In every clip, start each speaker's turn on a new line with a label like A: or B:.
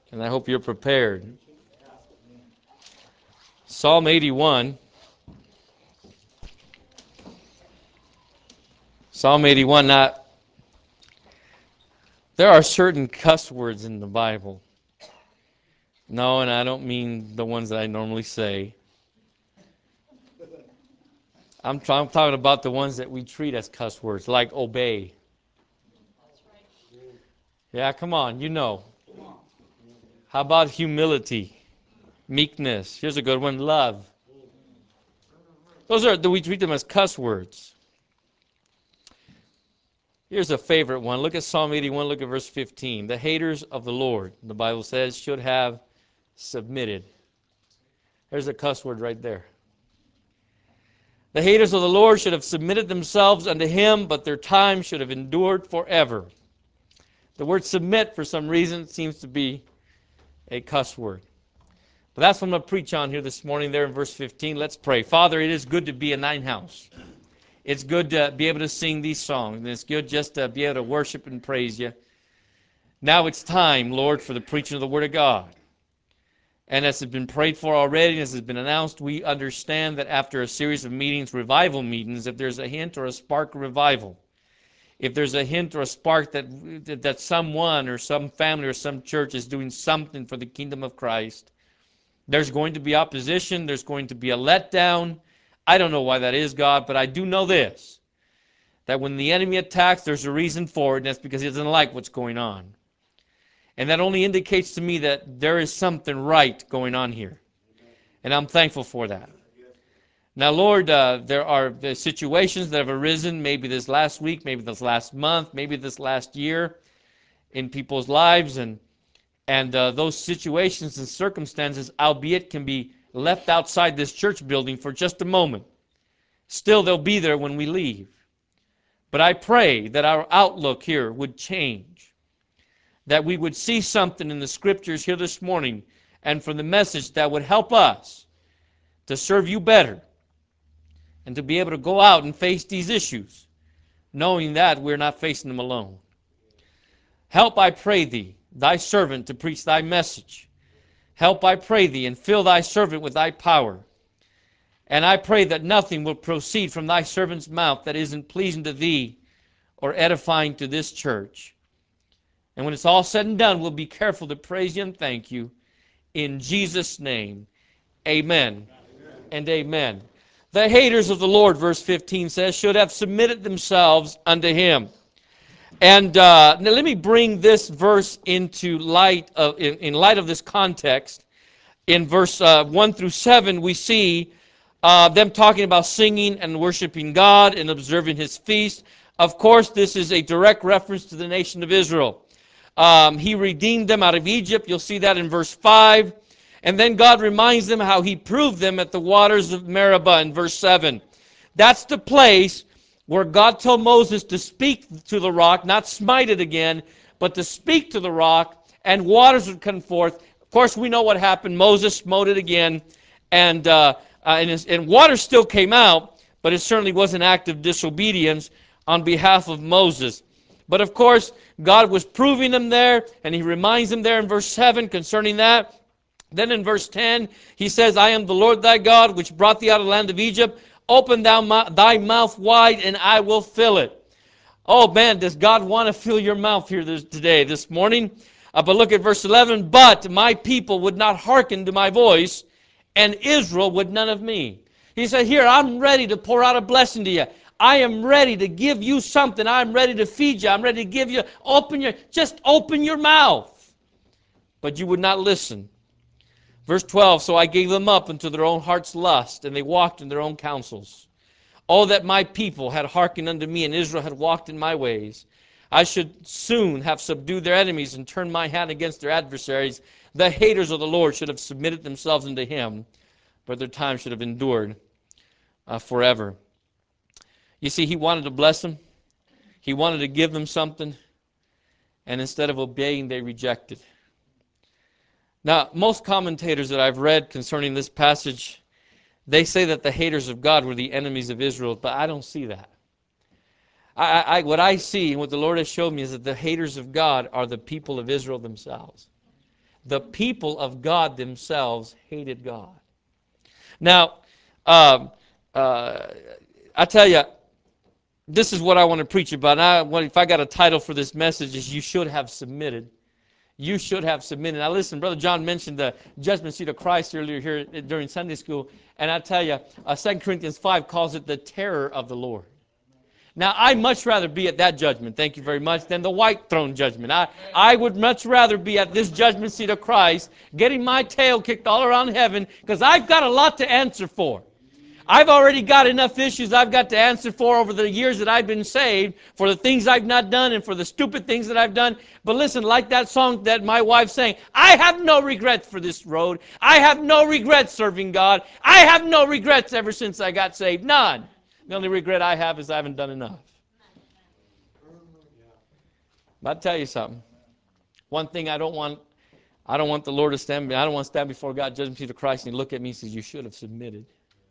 A: And I hope you're prepared. Psalm 81. Psalm 81. Now, there are certain cuss words in the Bible. No, and I don't mean the ones that I normally say. I'm talking about the ones that we treat as cuss words, like obey. Yeah, come on, you know. How about humility, meekness? Here's a good one, love. We treat them as cuss words. Here's a favorite one. Look at Psalm 81, look at verse 15. The haters of the Lord, the Bible says, should have submitted. There's a cuss word right there. The haters of the Lord should have submitted themselves unto him, but their time should have endured forever. The word submit, for some reason, seems to be a cuss word. But that's what I'm going to preach on here this morning there in verse 15. Let's pray. Father, it is good to be in thine house. It's good to be able to sing these songs. And it's good just to be able to worship and praise you. Now it's time, Lord, for the preaching of the Word of God. And as has been prayed for already, and as has been announced, we understand that after a series of meetings, revival meetings, if there's a hint or a spark of revival, if there's a hint or a spark that someone or some family or some church is doing something for the kingdom of Christ, there's going to be opposition. There's going to be a letdown. I don't know why that is, God, but I do know this, that when the enemy attacks, there's a reason for it, and that's because he doesn't like what's going on. And that only indicates to me that there is something right going on here. And I'm thankful for that. Now, Lord, there are the situations that have arisen, maybe this last week, maybe this last month, maybe this last year in people's lives, and those situations and circumstances, albeit can be left outside this church building for just a moment. Still, they'll be there when we leave. But I pray that our outlook here would change, that we would see something in the scriptures here this morning and from the message that would help us to serve you better and to be able to go out and face these issues, knowing that we're not facing them alone. Help, I pray thee, thy servant to preach thy message. Help, I pray thee, and fill thy servant with thy power. And I pray that nothing will proceed from thy servant's mouth that isn't pleasing to thee or edifying to this church. And when it's all said and done, we'll be careful to praise you and thank you. In Jesus' name, amen and amen. The haters of the Lord, verse 15 says, should have submitted themselves unto him. And now let me bring this verse into light of, in light of this context. In verse 1 through 7, we see them talking about singing and worshiping God and observing his feast. Of course, this is a direct reference to the nation of Israel. He redeemed them out of Egypt. You'll see that in verse 5. And then God reminds them how he proved them at the waters of Meribah in verse 7. That's the place where God told Moses to speak to the rock, not smite it again, but to speak to the rock, and waters would come forth. Of course, we know what happened. Moses smote it again, and water still came out, but it certainly was an act of disobedience on behalf of Moses. But of course, God was proving them there, and he reminds them there in verse 7 concerning that. Then in verse 10, he says, I am the Lord thy God, which brought thee out of the land of Egypt. Open thou thy mouth wide, and I will fill it. Oh man, does God want to fill your mouth here this morning? But look at verse 11. But my people would not hearken to my voice, and Israel would none of me. He said, here, I'm ready to pour out a blessing to you. I am ready to give you something. I'm ready to feed you. I'm ready to give you, just open your mouth. But you would not listen. Verse 12, so I gave them up unto their own heart's lust, and they walked in their own counsels. Oh, that my people had hearkened unto me, and Israel had walked in my ways. I should soon have subdued their enemies and turned my hand against their adversaries. The haters of the Lord should have submitted themselves unto him, but their time should have endured forever. You see, he wanted to bless them. He wanted to give them something, and instead of obeying, they rejected. Now, most commentators that I've read concerning this passage, they say that the haters of God were the enemies of Israel, but I don't see that. What I see and what the Lord has showed me is that the haters of God are the people of Israel themselves. The people of God themselves hated God. Now, um, I tell you, this is what I want to preach about. If I got a title for this message, is You Should Have Submitted. You should have submitted. Now listen, Brother John mentioned the judgment seat of Christ earlier here during Sunday school. And I tell you, 2 Corinthians 5 calls it the terror of the Lord. Now, I'd much rather be at that judgment, thank you very much, than the white throne judgment. I would much rather be at this judgment seat of Christ, getting my tail kicked all around heaven, because I've got a lot to answer for. I've already got enough issues I've got to answer for over the years that I've been saved, for the things I've not done and for the stupid things that I've done. But listen, like that song that my wife sang, I have no regrets for this road. I have no regrets serving God. I have no regrets ever since I got saved. None. The only regret I have is I haven't done enough. But I'll tell you something. One thing I don't want the Lord to stand, I don't want to stand before God, judgment seat of Christ, and He look at me and says, you should have submitted.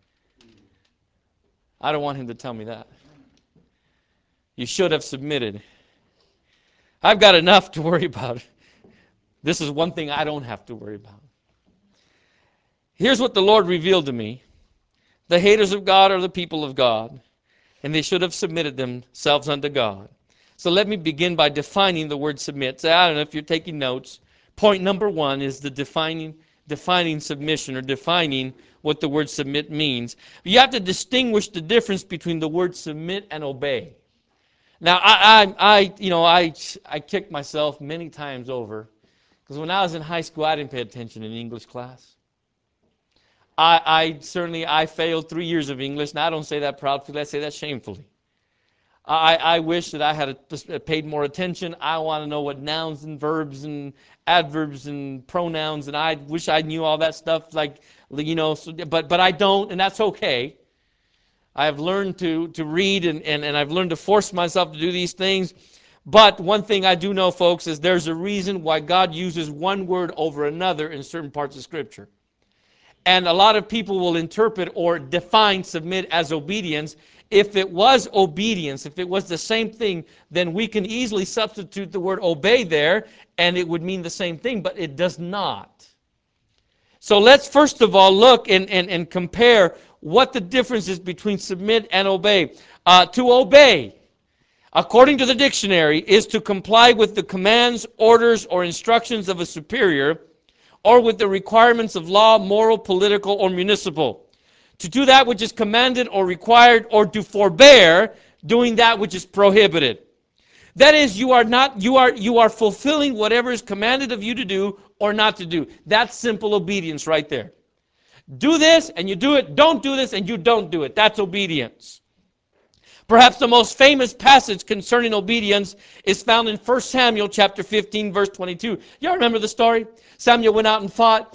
A: I don't want Him to tell me that. You should have submitted. I've got enough to worry about. This is one thing I don't have to worry about. Here's what the Lord revealed to me. The haters of God are the people of God, and they should have submitted themselves unto God. So let me begin by defining the word submit. So I don't know if you're taking notes. Point number one is the defining submission, or defining what the word submit means. You have to distinguish the difference between the word submit and obey. Now, I kicked myself many times over, because when I was in high school, I didn't pay attention in English class. I failed 3 years of English, and I don't say that proudly, I say that shamefully. I wish that I had paid more attention. I want to know what nouns and verbs and adverbs and pronouns, and I wish I knew all that stuff, but I don't, and that's okay. I have learned to read, and I've learned to force myself to do these things. But one thing I do know, folks, is there's a reason why God uses one word over another in certain parts of Scripture. And a lot of people will interpret or define submit as obedience. If it was obedience, if it was the same thing, then we can easily substitute the word obey there, and it would mean the same thing, but it does not. So let's first of all look and compare what the difference is between submit and obey. To obey, according to the dictionary, is to comply with the commands, orders, or instructions of a superior, or with the requirements of law, moral, political, or municipal. To do that which is commanded or required, or to forbear doing that which is prohibited. That is, you are fulfilling whatever is commanded of you to do or not to do. That's simple obedience right there. Do this and you do it. Don't do this and you don't do it. That's obedience. Perhaps the most famous passage concerning obedience is found in 1 Samuel chapter 15, verse 22. Y'all remember the story? Samuel went out and fought,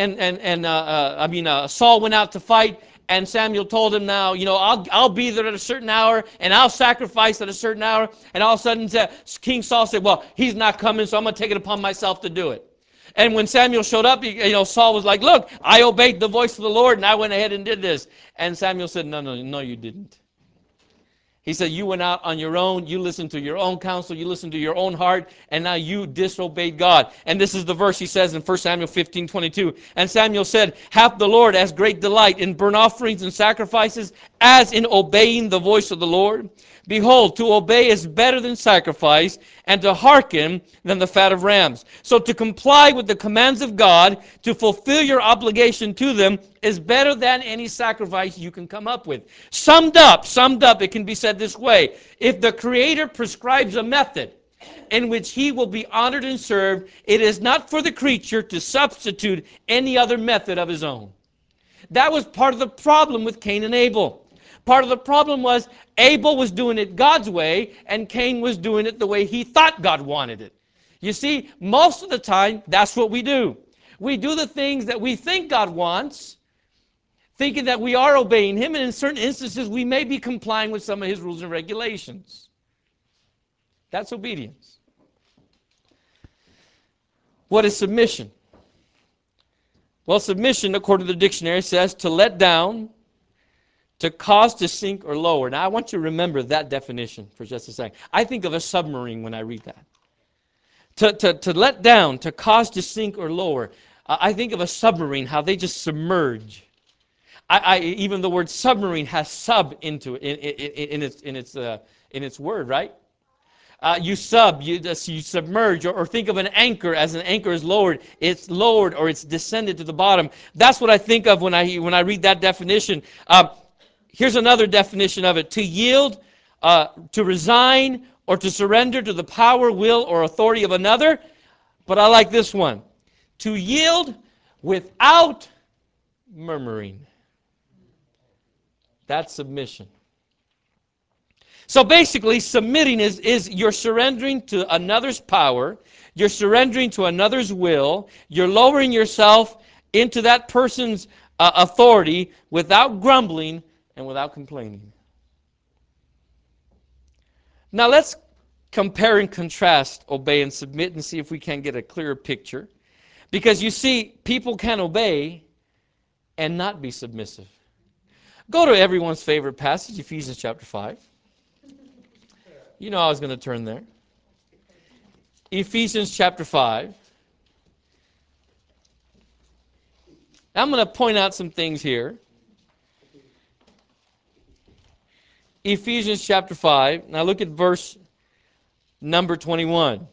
A: and Saul went out to fight, and Samuel told him, now, I'll be there at a certain hour, and I'll sacrifice at a certain hour. And all of a sudden, King Saul said, well, he's not coming, so I'm going to take it upon myself to do it. And when Samuel showed up, Saul was like, look, I obeyed the voice of the Lord, and I went ahead and did this. And Samuel said, no, you didn't. He said, you went out on your own, you listened to your own counsel, you listened to your own heart, and now you disobeyed God. And this is the verse he says in 1 Samuel 15:22. And Samuel said, hath the Lord as great delight in burnt offerings and sacrifices as in obeying the voice of the Lord? Behold, to obey is better than sacrifice, and to hearken than the fat of rams. So to comply with the commands of God, to fulfill your obligation to them, is better than any sacrifice you can come up with. Summed up, it can be said this way. If the Creator prescribes a method in which He will be honored and served, it is not for the creature to substitute any other method of his own. That was part of the problem with Cain and Abel. Part of the problem was Abel was doing it God's way, and Cain was doing it the way he thought God wanted it. You see, most of the time, that's what we do. We do the things that we think God wants, thinking that we are obeying Him, and in certain instances, we may be complying with some of His rules and regulations. That's obedience. What is submission? Well, submission, according to the dictionary, says to let down, to cause to sink or lower. Now, I want you to remember that definition for just a second. I think of a submarine when I read that. To let down, to cause to sink or lower. I think of a submarine, how they just submerge. Even the word submarine has sub into it in its word, right? You submerge, or think of an anchor. As an anchor is lowered, it's lowered or it's descended to the bottom. That's what I think of when I read that definition. Here's another definition of it: to yield, to resign, or to surrender to the power, will, or authority of another. But I like this one: to yield without murmuring. That's submission. So basically, submitting is you're surrendering to another's power, you're surrendering to another's will, you're lowering yourself into that person's authority without grumbling and without complaining. Now let's compare and contrast obey and submit and see if we can get a clearer picture. Because you see, people can obey and not be submissive. Go to everyone's favorite passage, Ephesians chapter 5. You know I was going to turn there. Ephesians chapter 5. I'm going to point out some things here. Ephesians chapter 5. Now look at verse number 21.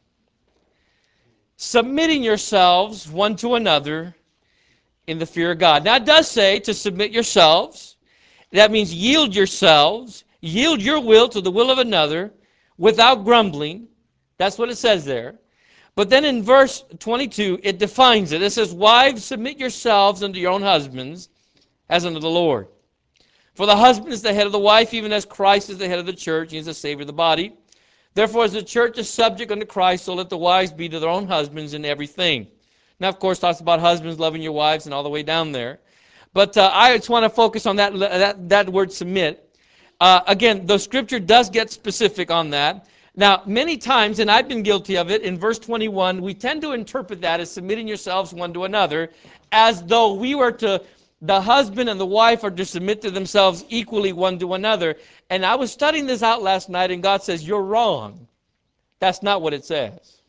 A: Submitting yourselves one to another in the fear of God. Now it does say to submit yourselves. That means yield yourselves, yield your will to the will of another without grumbling. That's what it says there. But then in verse 22, it defines it. It says, wives, submit yourselves unto your own husbands as unto the Lord. For the husband is the head of the wife, even as Christ is the head of the church, he is the Savior of the body. Therefore, as the church is subject unto Christ, so let the wives be to their own husbands in everything. Now, of course, talks about husbands loving your wives and all the way down there. But I just want to focus on that word submit. Again, the scripture does get specific on that. Now, many times, and I've been guilty of it, in verse 21, we tend to interpret that as submitting yourselves one to another, as though the husband and the wife are to submit to themselves equally one to another. And I was studying this out last night, and God says, you're wrong. That's not what it says.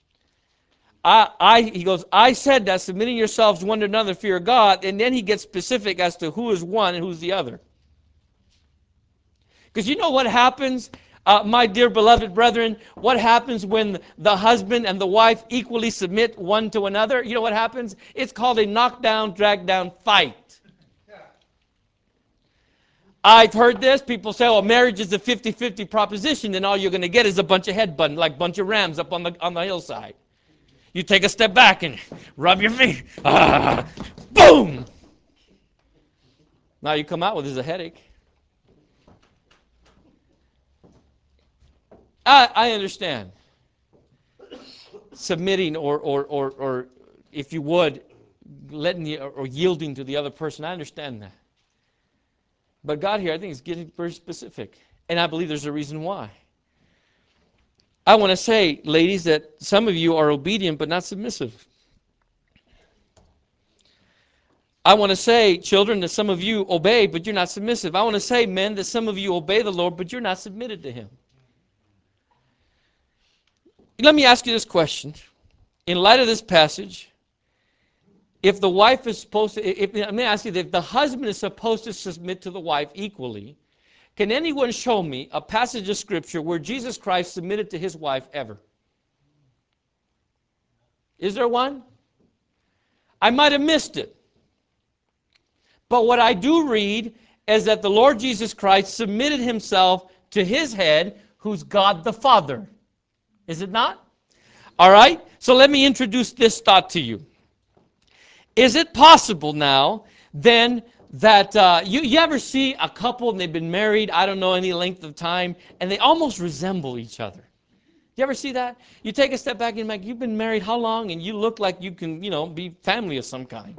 A: He goes, I said that submitting yourselves one to another, fear of God, and then he gets specific as to who is one and who's the other. Because you know what happens, my dear beloved brethren, what happens when the husband and the wife equally submit one to another? You know what happens? It's called a knockdown, drag-down fight. I've heard this. People say, oh, marriage is a 50-50 proposition, and all you're going to get is a bunch of headbutting, like a bunch of rams up on the hillside. You take a step back and rub your feet. Boom! Now you come out with is a headache. I understand. Submitting or if you would, letting or yielding to the other person. I understand that. But God here, I think, is getting very specific. And I believe there's a reason why. I want to say, ladies, that some of you are obedient but not submissive. I want to say, children, that some of you obey but you're not submissive. I want to say, men, that some of you obey the Lord but you're not submitted to Him. Let me ask you this question. In light of this passage, if the wife is supposed to, let me ask you, if the husband is supposed to submit to the wife equally, can anyone show me a passage of Scripture where Jesus Christ submitted to His wife ever? Is there one? I might have missed it. But what I do read is that the Lord Jesus Christ submitted Himself to His head, who's God the Father. Is it not? All right? So let me introduce this thought to you. Is it possible now, then, that you ever see a couple and they've been married, I don't know, any length of time, and they almost resemble each other? You ever see that? You take a step back and you're like, you've been married how long? And you look like you can, be family of some kind.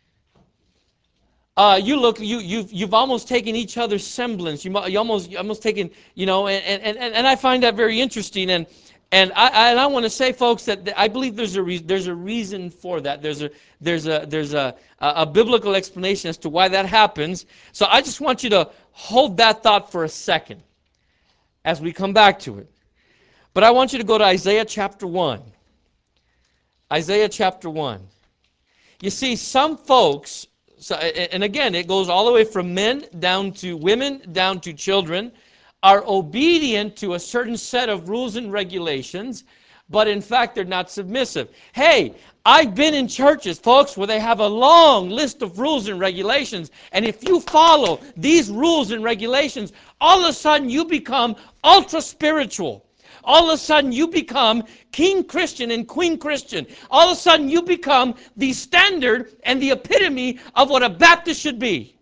A: You've almost taken each other's semblance. You almost taken, and I find that very interesting. And I want to say, folks, that I believe there's a reason for that. There's a biblical explanation as to why that happens. So I just want you to hold that thought for a second as we come back to it. But I want you to go to Isaiah chapter 1. Isaiah chapter 1. You see, some folks, and again, it goes all the way from men down to women, down to children, are obedient to a certain set of rules and regulations, but in fact, they're not submissive. Hey, I've been in churches, folks, where they have a long list of rules and regulations, and if you follow these rules and regulations, all of a sudden you become ultra spiritual. All of a sudden you become King Christian and Queen Christian. All of a sudden you become the standard and the epitome of what a Baptist should be.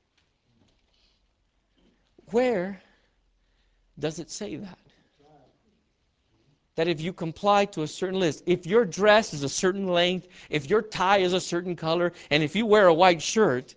A: Where does it say that? That if you comply to a certain list, if your dress is a certain length, if your tie is a certain color, and if you wear a white shirt,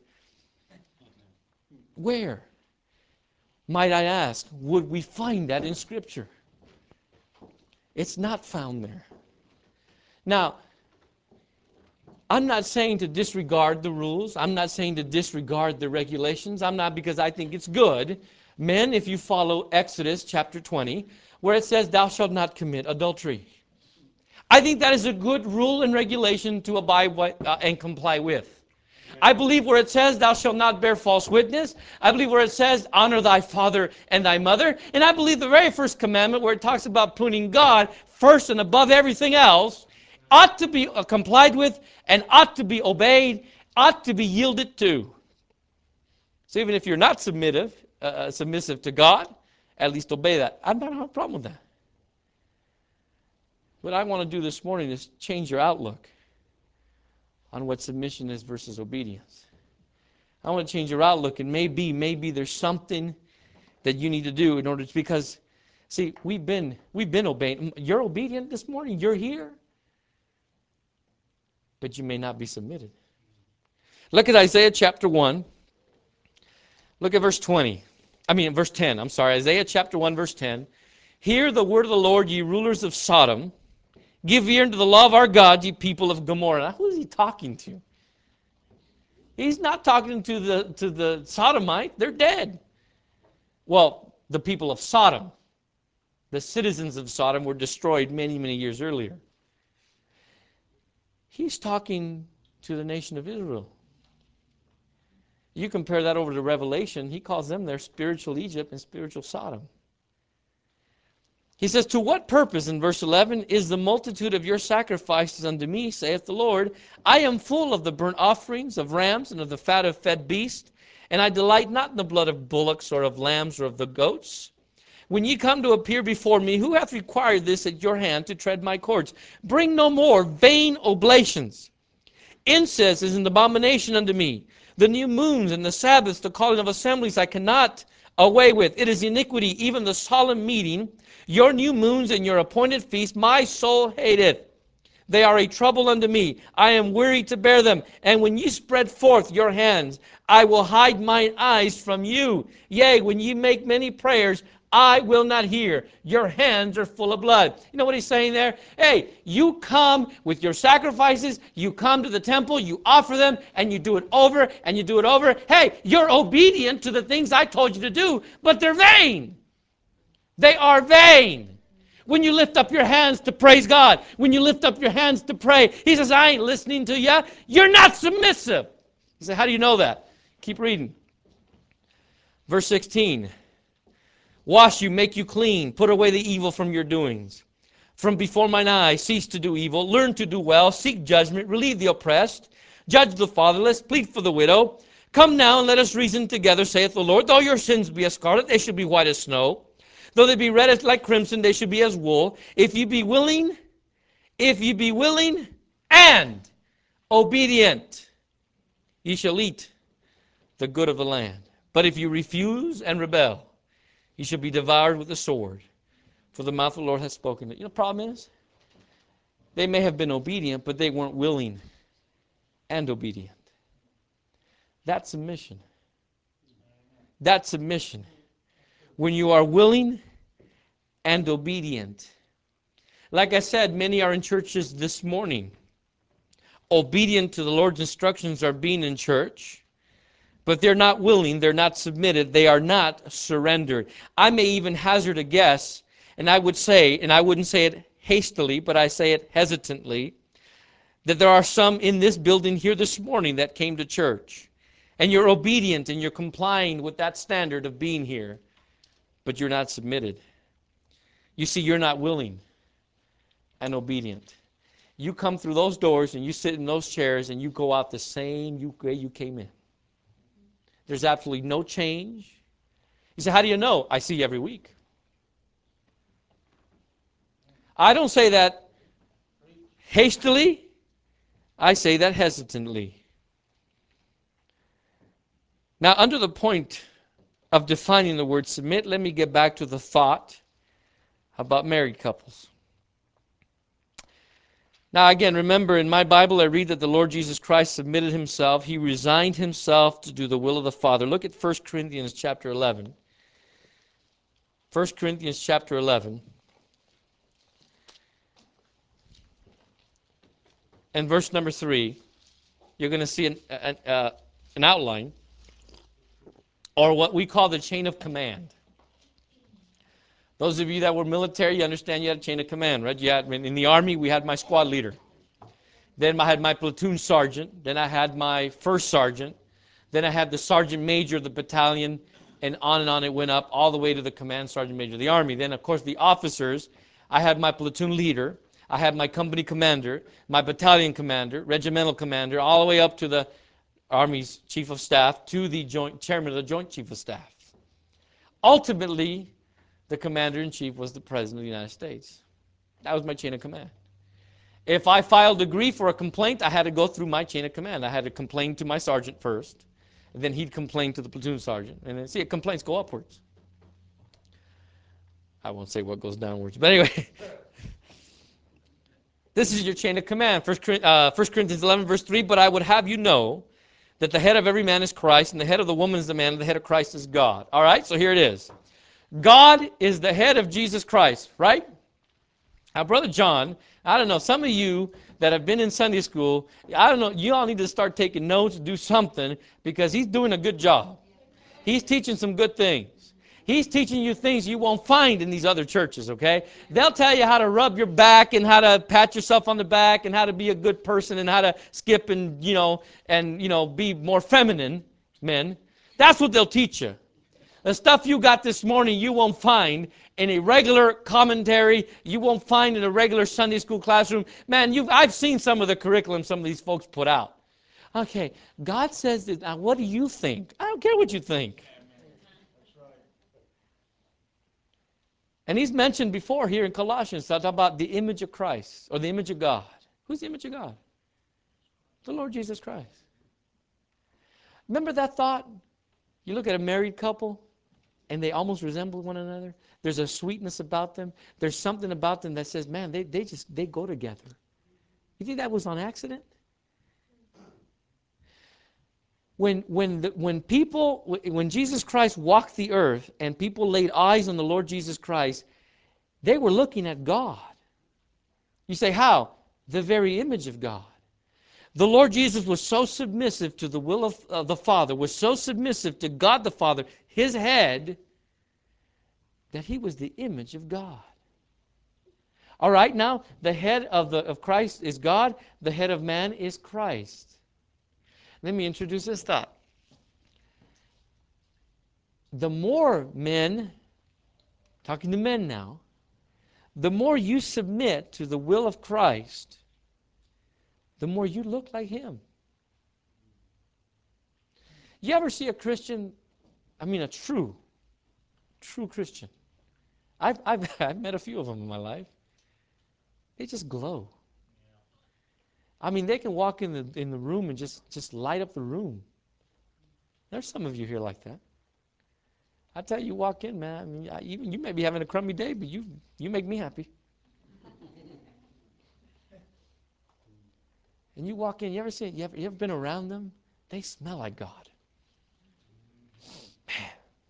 A: where, might I ask, would we find that in Scripture? It's not found there. Now, I'm not saying to disregard the rules. I'm not saying to disregard the regulations. I'm not, because I think it's good. Men, if you follow Exodus chapter 20, where it says, thou shalt not commit adultery. I think that is a good rule and regulation to abide by, and comply with. I believe where it says, thou shalt not bear false witness. I believe where it says, honor thy father and thy mother. And I believe the very first commandment where it talks about putting God first and above everything else ought to be complied with and ought to be obeyed, ought to be yielded to. So even if you're not submissive to God, at least obey that. I don't have a problem with that. What I want to do this morning is change your outlook on what submission is versus obedience. I want to change your outlook, and maybe there's something that you need to do in order to, because, see, we've been obeying. You're obedient this morning. You're here. But you may not be submitted. Look at Isaiah chapter 1. Look at verse 10. I'm sorry, Isaiah chapter 1, verse 10. Hear the word of the Lord, ye rulers of Sodom. Give ear unto the law of our God, ye people of Gomorrah. Now, who is he talking to? He's not talking to the Sodomite. They're dead. Well, the people of Sodom. The citizens of Sodom were destroyed many, many years earlier. He's talking to the nation of Israel. You compare that over to Revelation, he calls them their spiritual Egypt and spiritual Sodom. He says, to what purpose, in verse 11, is the multitude of your sacrifices unto me, saith the Lord? I am full of the burnt offerings of rams and of the fat of fed beasts, and I delight not in the blood of bullocks or of lambs or of the goats. When ye come to appear before me, who hath required this at your hand to tread my courts? Bring no more vain oblations. Incense is an abomination unto me. The new moons and the Sabbaths, the calling of assemblies, I cannot away with. It is iniquity, even the solemn meeting. Your new moons and your appointed feasts, my soul hateth. They are a trouble unto me. I am weary to bear them. And when ye spread forth your hands, I will hide mine eyes from you. Yea, when ye make many prayers, I will not hear. Your hands are full of blood. You know what he's saying there? Hey, you come with your sacrifices, you come to the temple, you offer them, and you do it over, and you do it over. Hey, you're obedient to the things I told you to do, but they're vain. They are vain. When you lift up your hands to praise God, when you lift up your hands to pray, he says, I ain't listening to you. You're not submissive. You say, how do you know that? Keep reading. Verse 16. Wash you, make you clean, put away the evil from your doings. From before mine eyes, cease to do evil, learn to do well, seek judgment, relieve the oppressed, judge the fatherless, plead for the widow. Come now and let us reason together, saith the Lord. Though your sins be as scarlet, they shall be white as snow. Though they be red as like crimson, they shall be as wool. If ye be willing and obedient, ye shall eat the good of the land. But if you refuse and rebel, ye shall be devoured with the sword, for the mouth of the Lord hath spoken it. You know the problem is? They may have been obedient, but they weren't willing and obedient. That's submission. That's submission. When you are willing and obedient. Like I said, many are in churches this morning. Obedient to the Lord's instructions are being in church, but they're not willing, they're not submitted, they are not surrendered. I may even hazard a guess, And I would say, and I wouldn't say it hastily, but I say it hesitantly, that there are some in this building here this morning that came to church. And you're obedient and you're complying with that standard of being here, but you're not submitted. You see, you're not willing and obedient. You come through those doors and you sit in those chairs and you go out the same way you came in. There's absolutely no change. You say, how do you know? I see you every week. I don't say that hastily. I say that hesitantly. Now, under the point of defining the word submit, let me get back to the thought about married couples. Now, again, remember, in my Bible, I read that the Lord Jesus Christ submitted himself. He resigned himself to do the will of the Father. Look at 1 Corinthians chapter 11. 1 Corinthians chapter 11. And verse number 3. You're going to see an outline, or what we call the chain of command. Those of you that were military, you understand you had a chain of command, right? In the Army, we had my squad leader. Then I had my platoon sergeant. Then I had my first sergeant. Then I had the sergeant major of the battalion, and on it went up all the way to the command sergeant major of the Army. Then, of course, the officers, I had my platoon leader. I had my company commander, my battalion commander, regimental commander, all the way up to the Army's chief of staff, to the chairman of the Joint Chief of Staff. Ultimately, the commander-in-chief was the President of the United States. That was my chain of command. If I filed a grief or a complaint, I had to go through my chain of command. I had to complain to my sergeant first, and then he'd complain to the platoon sergeant. And then, see, complaints go upwards. I won't say what goes downwards, but anyway. This is your chain of command. 1 Corinthians 11, verse 3, but I would have you know that the head of every man is Christ, and the head of the woman is the man, and the head of Christ is God. All right, so here it is. God is the head of Jesus Christ, right? Now, Brother John, I don't know, some of you that have been in Sunday school, I don't know, you all need to start taking notes, do something, because he's doing a good job. He's teaching some good things. He's teaching you things you won't find in these other churches, okay? They'll tell you how to rub your back and how to pat yourself on the back and how to be a good person and how to skip and, be more feminine, men. That's what they'll teach you. The stuff you got this morning you won't find in a regular commentary. You won't find in a regular Sunday school classroom. Man, I've seen some of the curriculum some of these folks put out. Okay, God says this. Now, what do you think? I don't care what you think. And he's mentioned before here in Colossians, talk about the image of Christ or the image of God. Who's the image of God? The Lord Jesus Christ. Remember that thought? You look at a married couple and they almost resemble one another. There's a sweetness about them. There's something about them that says, man, they go together. You think that was on accident? When Jesus Christ walked the earth and people laid eyes on the Lord Jesus Christ, they were looking at God. You say, how? The very image of God. The Lord Jesus was so submissive to the will of the Father, was so submissive to God the Father, his head, that he was the image of God. All right, now the head of Christ is God, the head of man is Christ. Let me introduce this thought. The more men, talking to men now, the more you submit to the will of Christ, the more you look like him. You ever see a Christian, a true Christian? I've met a few of them in my life. They just glow. They can walk in the room and just light up the room. There's some of you here like that. I tell you, walk in, man. You may be having a crummy day, but you make me happy. And you walk in, you ever been around them? They smell like God. Man.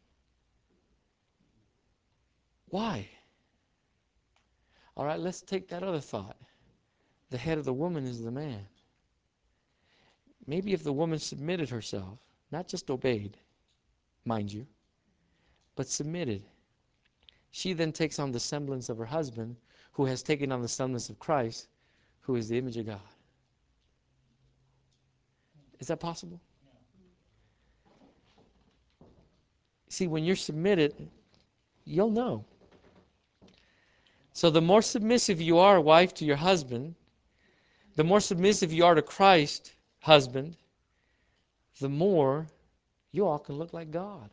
A: Why? All right, let's take that other thought. The head of the woman is the man. Maybe if the woman submitted herself, not just obeyed, mind you, but submitted, she then takes on the semblance of her husband, who has taken on the semblance of Christ, who is the image of God. Is that possible? See, when you're submitted, you'll know. So the more submissive you are, wife, to your husband, the more submissive you are to Christ, husband, the more you all can look like God.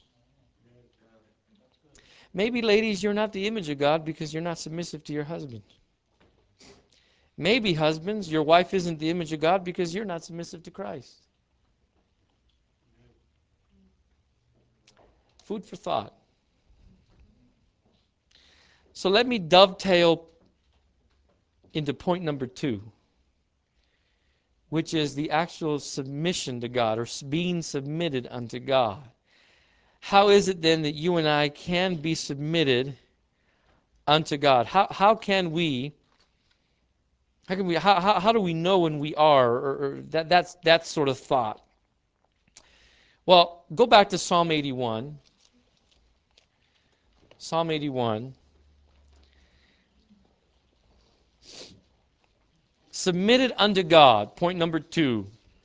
A: Maybe, ladies, you're not the image of God because you're not submissive to your husband. Maybe, husbands, your wife isn't the image of God because you're not submissive to Christ. Food for thought. So let me dovetail into point number 2, which is the actual submission to God, or being submitted unto God. How is it then that you and I can be submitted unto God? How do we know when we are, or that's sort of thought? Well, go back to Psalm 81. Psalm 81. Submitted unto God, point number 2.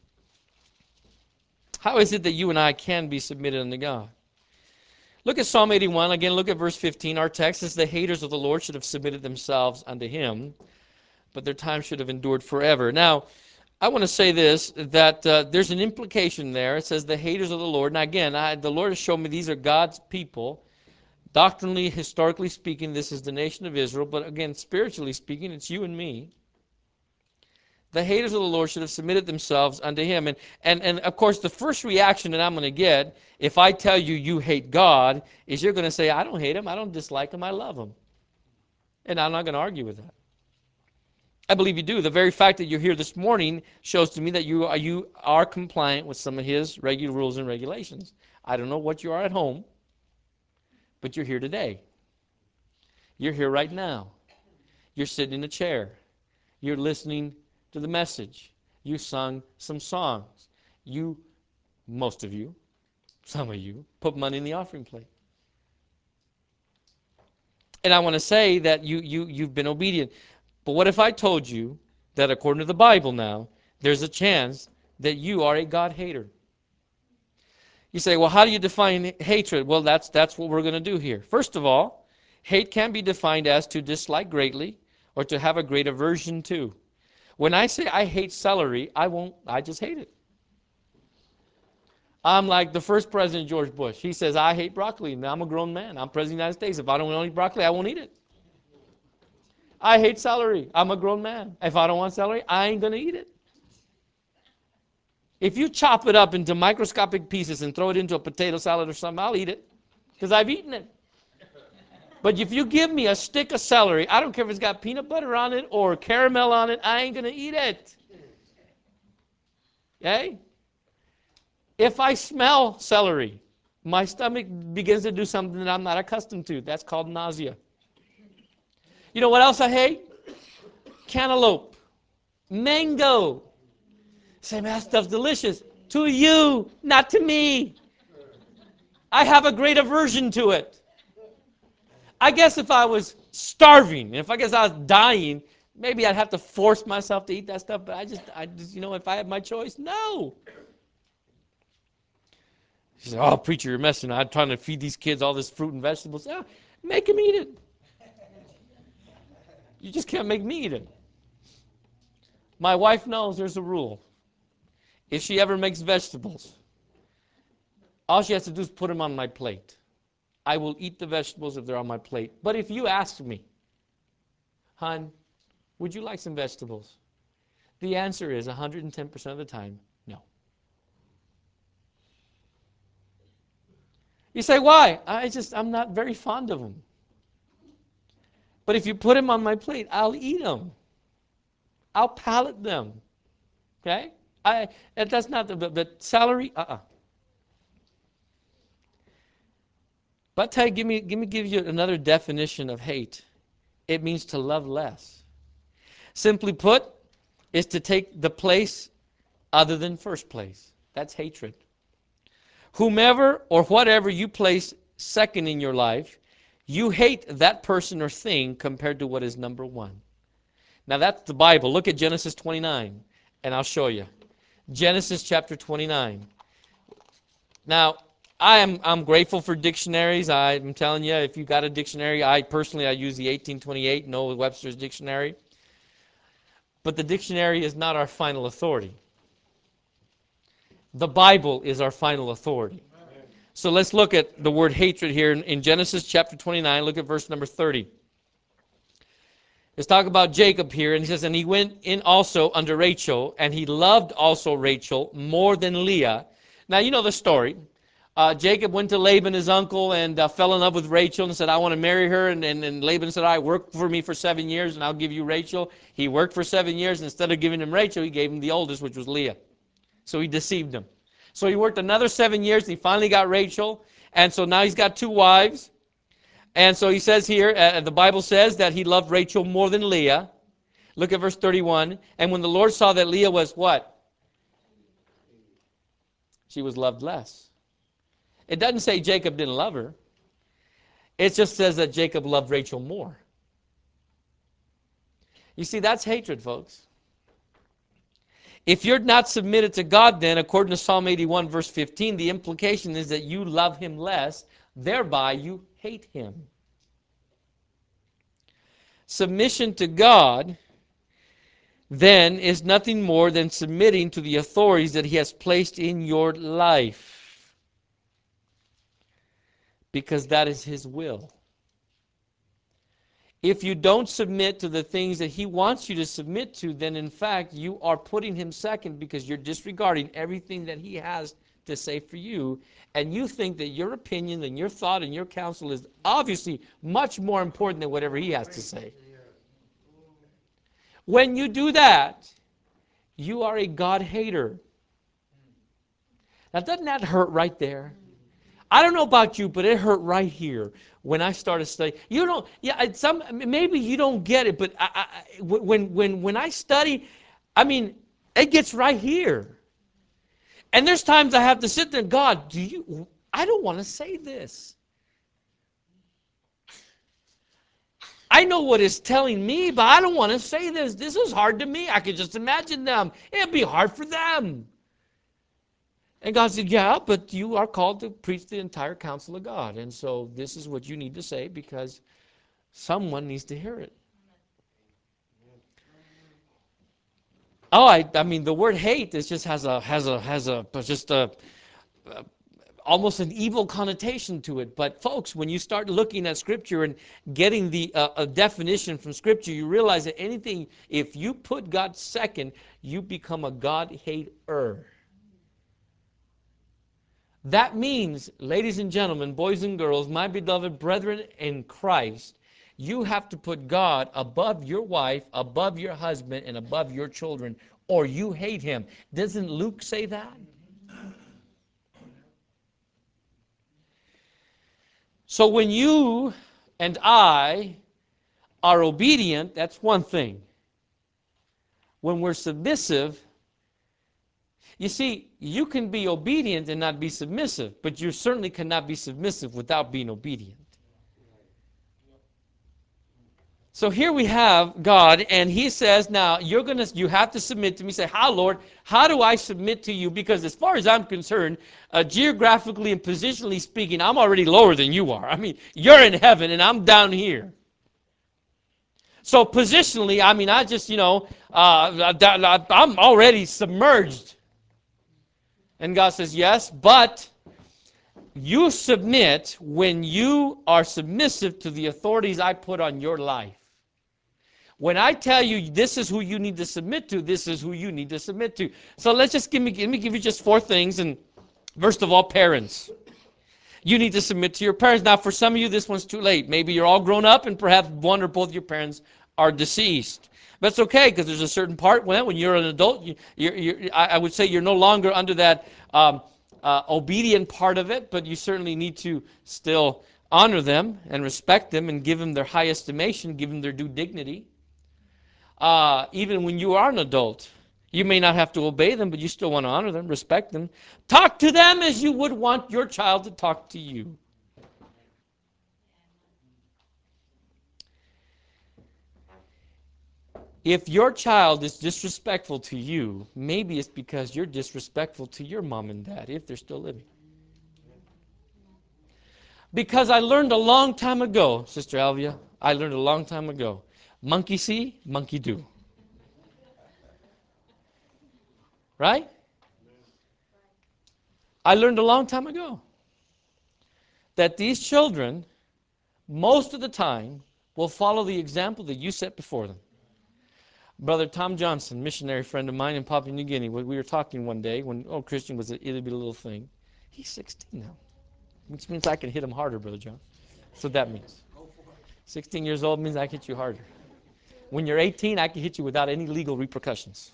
A: How is it that you and I can be submitted unto God? Look at Psalm 81. Again, look at verse 15. Our text is, the haters of the Lord should have submitted themselves unto him, but their time should have endured forever. Now, I want to say this, that there's an implication there. It says the haters of the Lord. Now again, the Lord has shown me these are God's people. Doctrinally, historically speaking, this is the nation of Israel. But again, spiritually speaking, it's you and me. The haters of the Lord should have submitted themselves unto him. And of course, the first reaction that I'm going to get, if I tell you you hate God, is you're going to say, I don't hate him, I don't dislike him, I love him. And I'm not going to argue with that. I believe you do. The very fact that you're here this morning shows to me that you are compliant with some of his regular rules and regulations. I don't know what you are at home, but you're here today. You're here right now. You're sitting in a chair. You're listening to the message. You sung some songs. You, most of you, some of you, put money in the offering plate. And I want to say that you've been obedient. But what if I told you that according to the Bible now, there's a chance that you are a God hater? You say, well, how do you define hatred? Well, that's what we're going to do here. First of all, hate can be defined as to dislike greatly or to have a great aversion to. When I say I hate celery, I just hate it. I'm like the first President, George Bush. He says, I hate broccoli. Now I'm a grown man. I'm President of the United States. If I don't want to eat broccoli, I won't eat it. I hate celery. I'm a grown man. If I don't want celery, I ain't going to eat it. If you chop it up into microscopic pieces and throw it into a potato salad or something, I'll eat it because I've eaten it. But if you give me a stick of celery, I don't care if it's got peanut butter on it or caramel on it, I ain't going to eat it. Okay? If I smell celery, my stomach begins to do something that I'm not accustomed to. That's called nausea. You know what else I hate? Cantaloupe. Mango. Say, man, that stuff's delicious. To you, not to me. I have a great aversion to it. I guess if I was starving, if I was dying, maybe I'd have to force myself to eat that stuff, but I just, if I had my choice, no. She said, oh, preacher, you're messing. I'm trying to feed these kids all this fruit and vegetables. Yeah, make them eat it. You just can't make me eat it. My wife knows there's a rule. If she ever makes vegetables, all she has to do is put them on my plate. I will eat the vegetables if they're on my plate. But if you ask me, hon, would you like some vegetables? The answer is 110% of the time, no. You say, why? I'm not very fond of them. But if you put them on my plate, I'll eat them. I'll palate them. Okay? That's not but celery, But tell you, give you another definition of hate. It means to love less. Simply put, is to take the place other than first place. That's hatred. Whomever or whatever you place second in your life, You hate that person or thing compared to what is number one. Now that's the Bible. Look at Genesis 29, and I'll show you. Genesis chapter 29. Now, I'm grateful for dictionaries. I'm telling you, if you got a dictionary, I use the 1828 Noah Webster's dictionary. But the dictionary is not our final authority. The Bible is our final authority. So let's look at the word hatred here in Genesis chapter 29. Look at verse number 30. Let's talk about Jacob here. And he says, and he went in also unto Rachel, and he loved also Rachel more than Leah. Now, you know the story. Jacob went to Laban, his uncle, and fell in love with Rachel and said, I want to marry her. And Laban said, all right, work for me for 7 years, and I'll give you Rachel. He worked for 7 years. Instead of giving him Rachel, he gave him the oldest, which was Leah. So he deceived him. So he worked another 7 years, and he finally got Rachel. And so now he's got 2 wives. And so he says here, the Bible says that he loved Rachel more than Leah. Look at verse 31. And when the Lord saw that Leah was what? She was loved less. It doesn't say Jacob didn't love her. It just says that Jacob loved Rachel more. You see, that's hatred, folks. If you're not submitted to God, then, according to Psalm 81, verse 15, the implication is that you love him less, thereby you hate him. Submission to God, then, is nothing more than submitting to the authorities that he has placed in your life. Because that is his will. If you don't submit to the things that he wants you to submit to, then in fact you are putting him second because you're disregarding everything that he has to say for you, and you think that your opinion and your thought and your counsel is obviously much more important than whatever he has to say. When you do that, you are a God hater. Now, doesn't that hurt right there? I don't know about you, but it hurt right here when I started studying. You don't, yeah, maybe you don't get it, but when I study, I mean, it gets right here. And there's times I have to sit there, God, I don't want to say this. I know what it's telling me, but I don't want to say this. This is hard to me. I could just imagine them. It'd be hard for them. And God said, yeah, but you are called to preach the entire counsel of God. And so this is what you need to say because someone needs to hear it. Oh, I mean, the word hate is just has almost an evil connotation to it. But folks, when you start looking at Scripture and getting the a definition from Scripture, you realize that anything, if you put God second, you become a God hater. That means, ladies and gentlemen, boys and girls, my beloved brethren in Christ, you have to put God above your wife, above your husband, and above your children, or you hate him. Doesn't Luke say that? So when you and I are obedient, that's one thing. When we're submissive, you see, you can be obedient and not be submissive, but you certainly cannot be submissive without being obedient. So here we have God, and he says, now, you have to submit to me. Say, how, Lord? How do I submit to you? Because as far as I'm concerned, geographically and positionally speaking, I'm already lower than you are. I mean, you're in heaven, and I'm down here. So positionally, I mean, I'm already submerged. And God says, yes, but you submit when you are submissive to the authorities I put on your life. When I tell you this is who you need to submit to, this is who you need to submit to. So let me give you just 4 things. And first of all, parents. You need to submit to your parents. Now, for some of you, this one's too late. Maybe you're all grown up and perhaps one or both of your parents are deceased. But it's okay because there's a certain part when you're an adult, I would say you're no longer under that obedient part of it, but you certainly need to still honor them and respect them and give them their high estimation, give them their due dignity. Even when you are an adult, you may not have to obey them, but you still want to honor them, respect them. Talk to them as you would want your child to talk to you. If your child is disrespectful to you, maybe it's because you're disrespectful to your mom and dad, if they're still living. Because I learned a long time ago, Sister Alvia, I learned a long time ago, monkey see, monkey do. Right? I learned a long time ago that these children, most of the time, will follow the example that you set before them. Brother Tom Johnson, missionary friend of mine in Papua New Guinea, we were talking one day when Christian was an itty bitty little thing. He's 16 now, which means I can hit him harder, Brother John. That's what that means. 16 years old means I can hit you harder. When you're 18, I can hit you without any legal repercussions.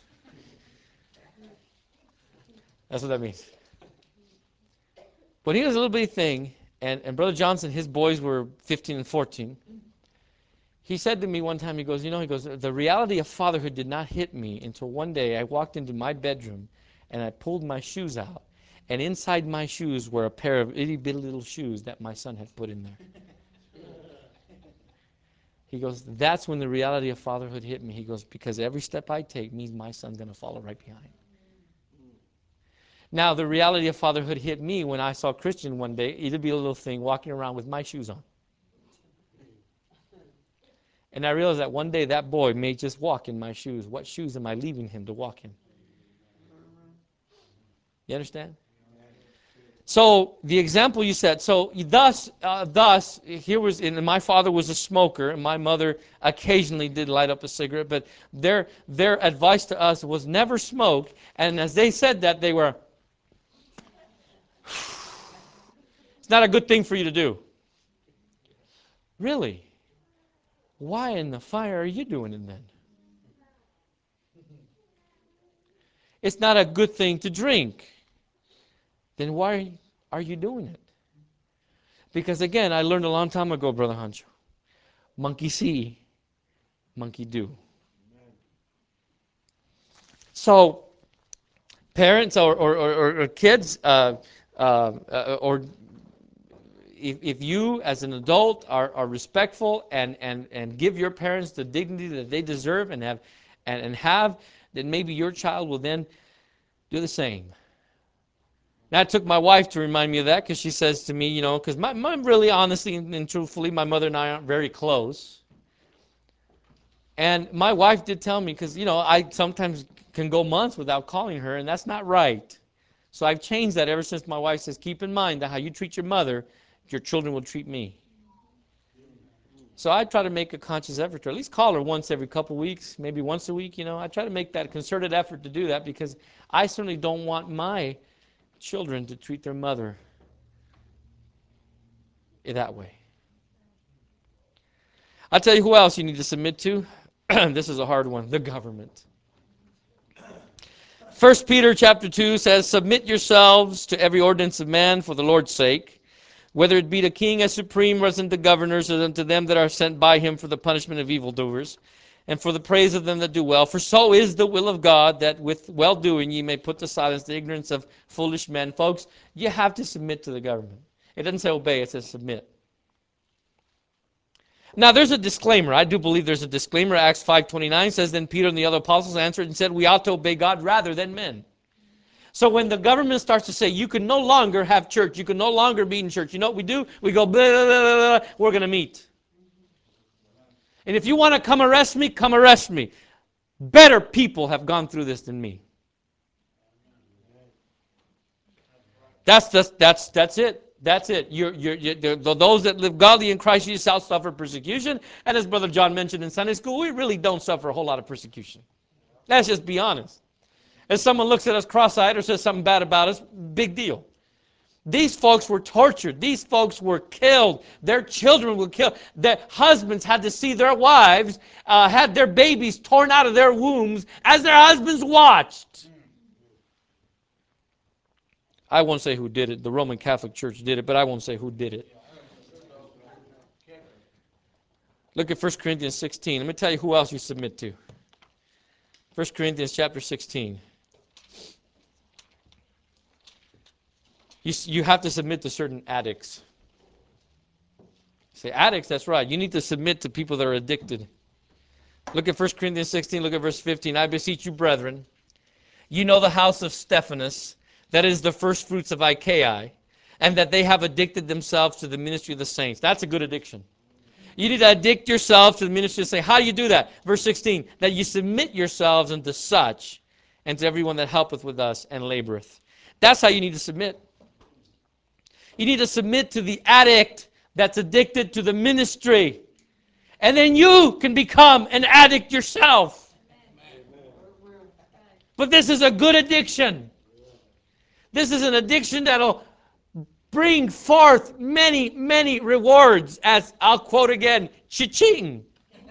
A: That's what that means. When he was a little bitty thing, and Brother Johnson, his boys were 15 and 14, he said to me one time, he goes, the reality of fatherhood did not hit me until one day I walked into my bedroom and I pulled my shoes out, and inside my shoes were a pair of itty bitty little shoes that my son had put in there. He goes, that's when the reality of fatherhood hit me. He goes, because every step I take means my son's going to follow right behind. Now, the reality of fatherhood hit me when I saw Christian one day, it'd be a little thing, walking around with my shoes on. And I realized that one day that boy may just walk in my shoes. What shoes am I leaving him to walk in? You understand? So the example you said, so thus, here was, and my father was a smoker, and my mother occasionally did light up a cigarette, but their advice to us was never smoke, and as they said that, they were, it's not a good thing for you to do. Really? Why in the fire are you doing it then? It's not a good thing to drink. Then why are you doing it? Because again, I learned a long time ago, Brother Hancho, monkey see, monkey do. So parents or kids, or if you as an adult are respectful and give your parents the dignity that they deserve and have, then maybe your child will then do the same. That took my wife to remind me of that, because she says to me, because my really honestly and truthfully, my mother and I aren't very close. And my wife did tell me, because, I sometimes can go months without calling her, and that's not right. So I've changed that ever since my wife says, keep in mind that how you treat your mother, your children will treat me. So I try to make a conscious effort to at least call her once every couple weeks, maybe once a week. I try to make that concerted effort to do that, because I certainly don't want my children to treat their mother that way. I'll tell you who else you need to submit to. This is a hard one, the government. 1 Peter chapter 2 says, submit yourselves to every ordinance of man for the Lord's sake, whether it be to king as supreme, or as unto governors, or unto them that are sent by him for the punishment of evildoers, and for the praise of them that do well. For so is the will of God, that with well-doing ye may put to silence the ignorance of foolish men. Folks, you have to submit to the government. It doesn't say obey, it says submit. Now, there's a disclaimer. I do believe there's a disclaimer. Acts 5:29 says, then Peter and the other apostles answered and said, we ought to obey God rather than men. So when the government starts to say, you can no longer have church, you can no longer meet in church, you know what we do? We go, blah, blah, blah, blah, we're going to meet. And if you want to come arrest me, come arrest me. Better people have gone through this than me. That's it. That's it. Those that live godly in Christ Jesus shall suffer persecution. And as Brother John mentioned in Sunday school, we really don't suffer a whole lot of persecution. Let's just be honest. If someone looks at us cross-eyed or says something bad about us, big deal. These folks were tortured. These folks were killed. Their children were killed. Their husbands had to see their wives, had their babies torn out of their wombs as their husbands watched. I won't say who did it. The Roman Catholic Church did it, but I won't say who did it. Look at 1 Corinthians 16. Let me tell you who else you submit to. 1 Corinthians chapter 16. You have to submit to certain addicts. You say, addicts? That's right. You need to submit to people that are addicted. Look at 1 Corinthians 16, look at verse 15. I beseech you, brethren, you know the house of Stephanas, that is the first fruits of Achaia, and that they have addicted themselves to the ministry of the saints. That's a good addiction. You need to addict yourself to the ministry of the saints. How do you do that? Verse 16, that you submit yourselves unto such, and to everyone that helpeth with us and laboreth. That's how you need to submit. You need to submit to the addict that's addicted to the ministry. And then you can become an addict yourself. But this is a good addiction. This is an addiction that'll bring forth many, many rewards, as I'll quote again, cha-ching.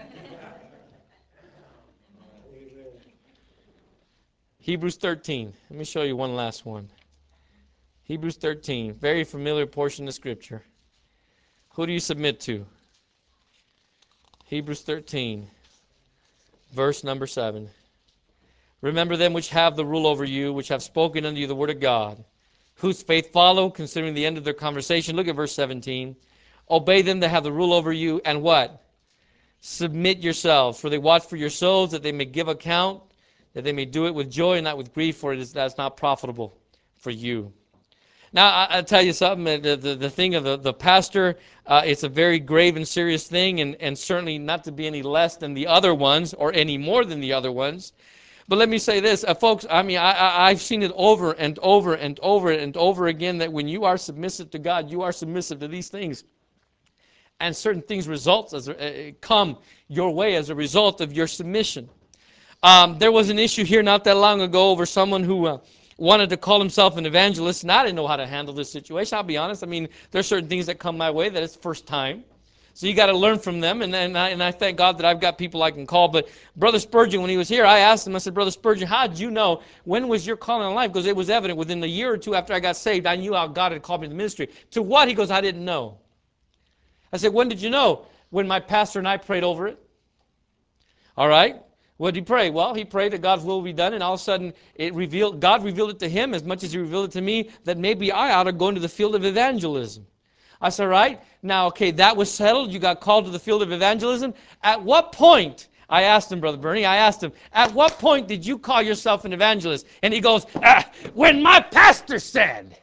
A: Hebrews 13. Let me show you one last one. Hebrews 13, very familiar portion of Scripture. Who do you submit to? Hebrews 13, verse number 7. Remember them which have the rule over you, which have spoken unto you the word of God, whose faith follow, considering the end of their conversation. Look at verse 17. Obey them that have the rule over you, and what? Submit yourselves, for they watch for your souls, that they may give account, that they may do it with joy and not with grief, for that's not profitable for you. Now, I'll tell you something, the thing of the pastor, it's a very grave and serious thing, and certainly not to be any less than the other ones, or any more than the other ones. But let me say this, folks, I mean, I've seen it over and over and over and over again, that when you are submissive to God, you are submissive to these things. And certain things come your way as a result of your submission. There was an issue here not that long ago over someone who wanted to call himself an evangelist, and I didn't know how to handle this situation. I'll be honest. I mean, there's certain things that come my way that it's first time. So you got to learn from them, and I thank God that I've got people I can call. But Brother Spurgeon, when he was here, I asked him, I said, Brother Spurgeon, how did you know, when was your calling on life? Because it was evident within a year or two after I got saved, I knew how God had called me to the ministry. To what? He goes, I didn't know. I said, when did you know? When my pastor and I prayed over it. All right. What did he pray? Well, he prayed that God's will be done, and all of a sudden God revealed it to him as much as he revealed it to me, that maybe I ought to go into the field of evangelism. I said, all right, now, okay, that was settled. You got called to the field of evangelism. At what point, I asked him, Brother Bernie, at what point did you call yourself an evangelist? And he goes, when my pastor said.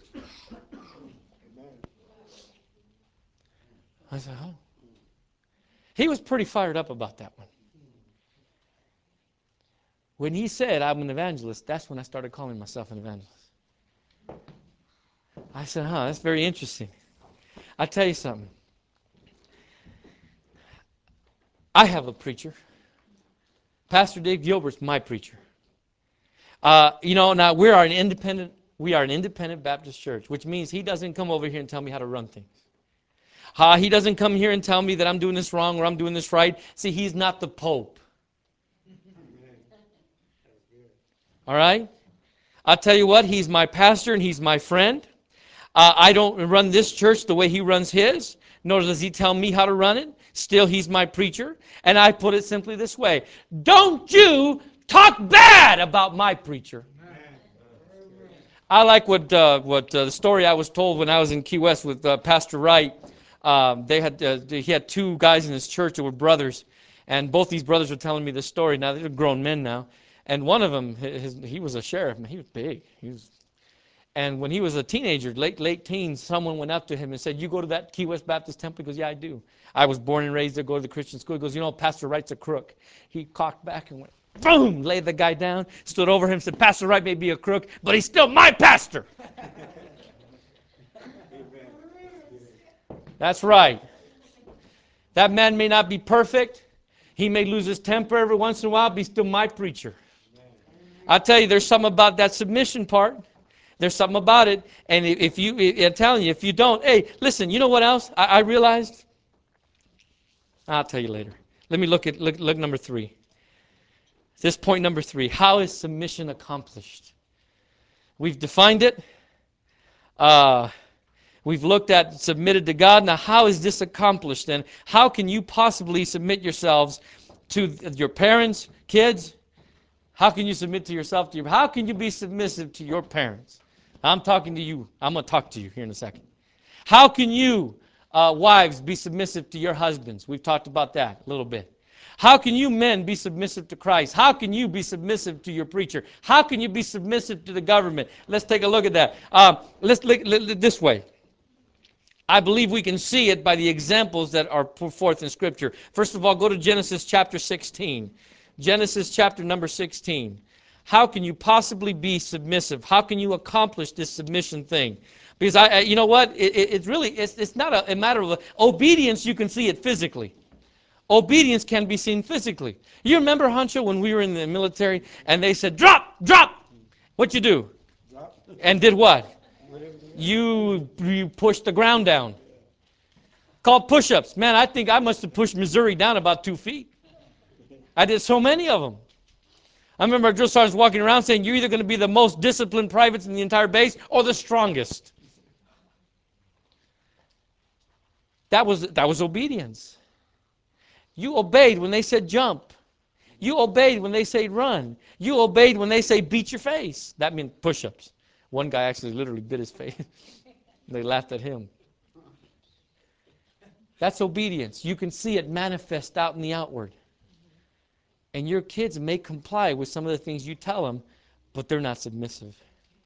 A: I said, oh. He was pretty fired up about that one. When he said, I'm an evangelist, that's when I started calling myself an evangelist. I said, that's very interesting. I'll tell you something. I have a preacher. Pastor Dave Gilbert's my preacher. Now we are an independent Baptist church, which means he doesn't come over here and tell me how to run things. He doesn't come here and tell me that I'm doing this wrong or I'm doing this right. See, he's not the Pope. All right? I'll tell you what, he's my pastor and he's my friend. I don't run this church the way he runs his, nor does he tell me how to run it. Still, he's my preacher. And I put it simply this way. Don't you talk bad about my preacher. I like what the story I was told when I was in Key West with Pastor Wright. He had two guys in his church that were brothers, and both these brothers were telling me this story. Now, they're grown men now. And one of them, he was a sheriff. He was big. And when he was a teenager, late teens, someone went up to him and said, you go to that Key West Baptist temple? He goes, yeah, I do. I was born and raised there, go to the Christian school. He goes, Pastor Wright's a crook. He cocked back and went, boom, laid the guy down, stood over him and said, Pastor Wright may be a crook, but he's still my pastor. That's right. That man may not be perfect. He may lose his temper every once in a while, but he's still my preacher. I'll tell you, there's something about that submission part. There's something about it. And I'm telling you, if you don't, hey, listen, you know what else I realized? I'll tell you later. Let me look number 3. This point number 3. How is submission accomplished? We've defined it. We've looked at submitted to God. Now, how is this accomplished? And how can you possibly submit yourselves to your parents, kids? How can you submit to yourself? How can you be submissive to your parents? I'm talking to you. I'm going to talk to you here in a second. How can you, wives, be submissive to your husbands? We've talked about that a little bit. How can you men be submissive to Christ? How can you be submissive to your preacher? How can you be submissive to the government? Let's take a look at that. Let's look this way. I believe we can see it by the examples that are put forth in Scripture. First of all, go to Genesis chapter 16. Genesis chapter number 16. How can you possibly be submissive? How can you accomplish this submission thing? Because you know what? It's not a matter of obedience. You can see it physically. Obedience can be seen physically. You remember, Hancho, when we were in the military and they said, drop, drop. What you do? Drop. And did what? You pushed the ground down. Called push-ups. Man, I think I must have pushed Missouri down about 2 feet. I did so many of them. I remember our drill sergeants walking around saying, you're either going to be the most disciplined privates in the entire base or the strongest. That was obedience. You obeyed when they said jump. You obeyed when they say run. You obeyed when they say beat your face. That meant push-ups. One guy actually literally bit his face. They laughed at him. That's obedience. You can see it manifest out in the outward. And your kids may comply with some of the things you tell them, but they're not submissive.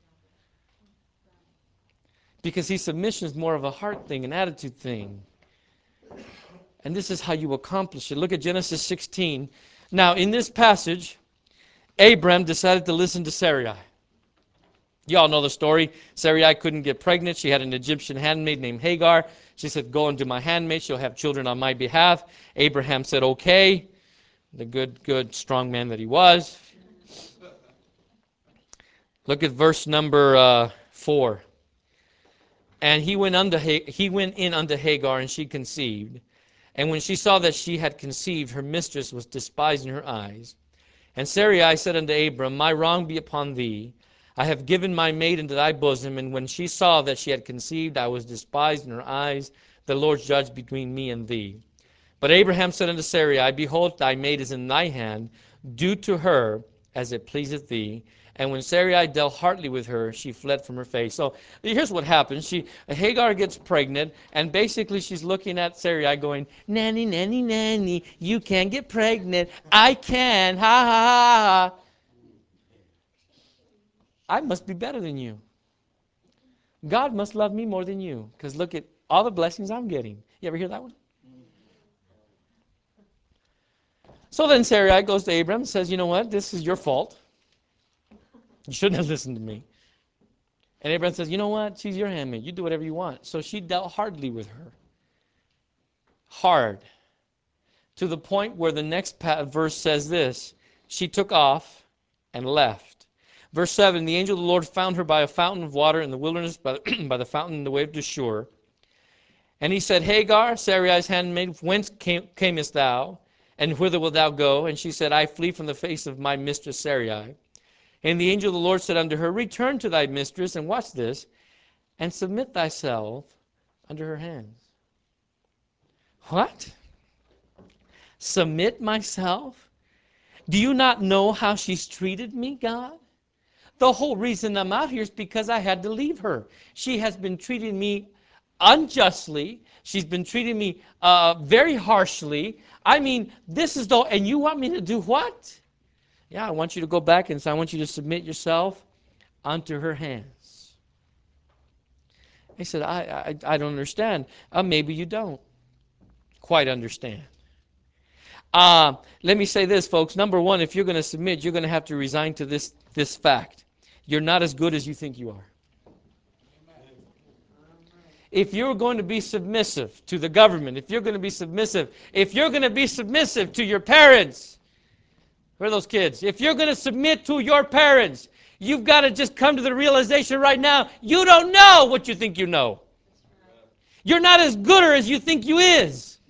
A: Because submission is more of a heart thing, an attitude thing. And this is how you accomplish it. Look at Genesis 16. Now, in this passage, Abram decided to listen to Sarai. You all know the story. Sarai couldn't get pregnant. She had an Egyptian handmaid named Hagar. She said, go unto my handmaid. She'll have children on my behalf. Abraham said, okay. The good, strong man that he was. Look at verse number 4. And he went in unto Hagar, and she conceived. And when she saw that she had conceived, her mistress was despised in her eyes. And Sarai said unto Abram, my wrong be upon thee. I have given my maid into thy bosom. And when she saw that she had conceived, I was despised in her eyes. The Lord judged between me and thee. But Abraham said unto Sarai, behold, thy maid is in thy hand. Do to her as it pleaseth thee. And when Sarai dealt hardly with her, she fled from her face. So here's what happens. Hagar gets pregnant, and basically she's looking at Sarai going, nanny, nanny, nanny, you can't get pregnant. I can. Ha, ha, ha, ha. I must be better than you. God must love me more than you, because look at all the blessings I'm getting. You ever hear that one? So then Sarai goes to Abram and says, you know what? This is your fault. You shouldn't have listened to me. And Abraham says, you know what? She's your handmaid. You do whatever you want. So she dealt hardly with her. Hard. To the point where the next verse says this. She took off and left. Verse 7, the angel of the Lord found her by a fountain of water in the wilderness, by the fountain in the way of Shur. And he said, Hagar, Sarai's handmaid, whence camest thou? And whither wilt thou go? And she said, I flee from the face of my mistress Sarai. And the angel of the Lord said unto her, return to thy mistress, and watch this, and submit thyself under her hands. What? Submit myself? Do you not know how she's treated me, God? The whole reason I'm out here is because I had to leave her. She has been treating me unjustly. She's been treating me very harshly. I mean, this is the, and you want me to do what? Yeah, I want you to go back and say, I want you to submit yourself unto her hands. He said, I don't understand. Maybe you don't quite understand. Let me say this, folks. Number one, if you're going to submit, you're going to have to resign to this fact. You're not as good as you think you are. If you're going to be submissive to the government, if you're going to be submissive to your parents, where are those kids? If you're going to submit to your parents, you've got to just come to the realization right now, you don't know what you think you know. You're not as gooder as you think you is.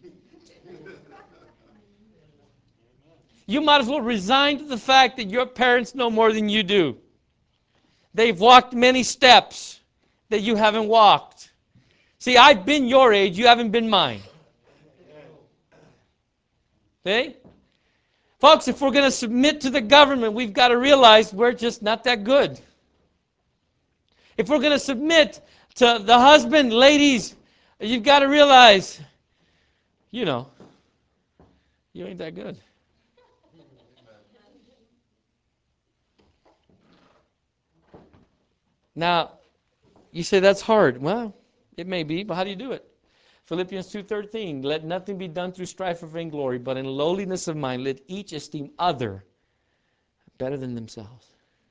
A: You might as well resign to the fact that your parents know more than you do. They've walked many steps that you haven't walked. See, I've been your age, you haven't been mine. See? Folks, if we're going to submit to the government, we've got to realize we're just not that good. If we're going to submit to the husband, ladies, you've got to realize, you ain't that good. Now, you say that's hard. Well, it may be, but how do you do it? Philippians 2:13, let nothing be done through strife or vainglory, but in lowliness of mind, let each esteem other better than themselves.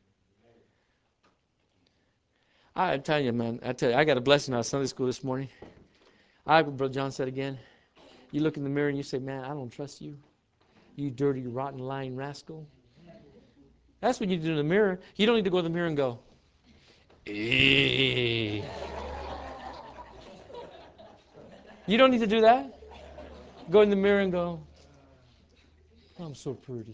A: I tell you, man, I got a blessing out of Sunday school this morning. Brother John said again, you look in the mirror and you say, man, I don't trust you. You dirty, rotten, lying rascal. That's what you do in the mirror. You don't need to go to the mirror and go, eee. You don't need to do that. Go in the mirror and go, I'm so pretty.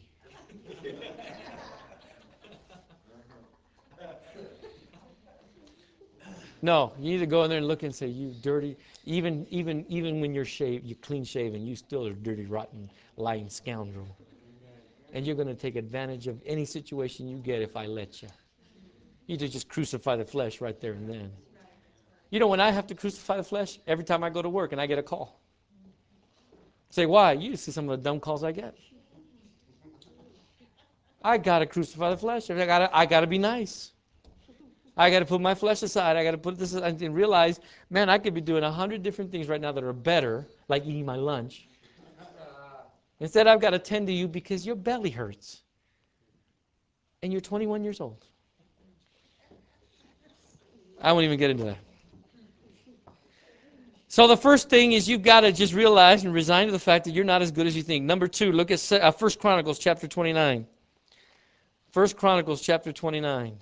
A: No, you need to go in there and look and say, you dirty, even when you're shaved, you're clean shaven, you still are dirty, rotten, lying scoundrel. And you're going to take advantage of any situation you get if I let you. You need to just crucify the flesh right there and then. You know when I have to crucify the flesh? Every time I go to work and I get a call. Say, why? You see some of the dumb calls I get. I got to crucify the flesh. I got to be nice. I got to put my flesh aside. I got to put this aside and realize, man, I could be doing 100 different things right now that are better, like eating my lunch. Instead, I've got to tend to you because your belly hurts. And you're 21 years old. I won't even get into that. So the first thing is you've got to just realize and resign to the fact that you're not as good as you think. Number 2, look at 1 Chronicles chapter 29. 1 Chronicles chapter 29.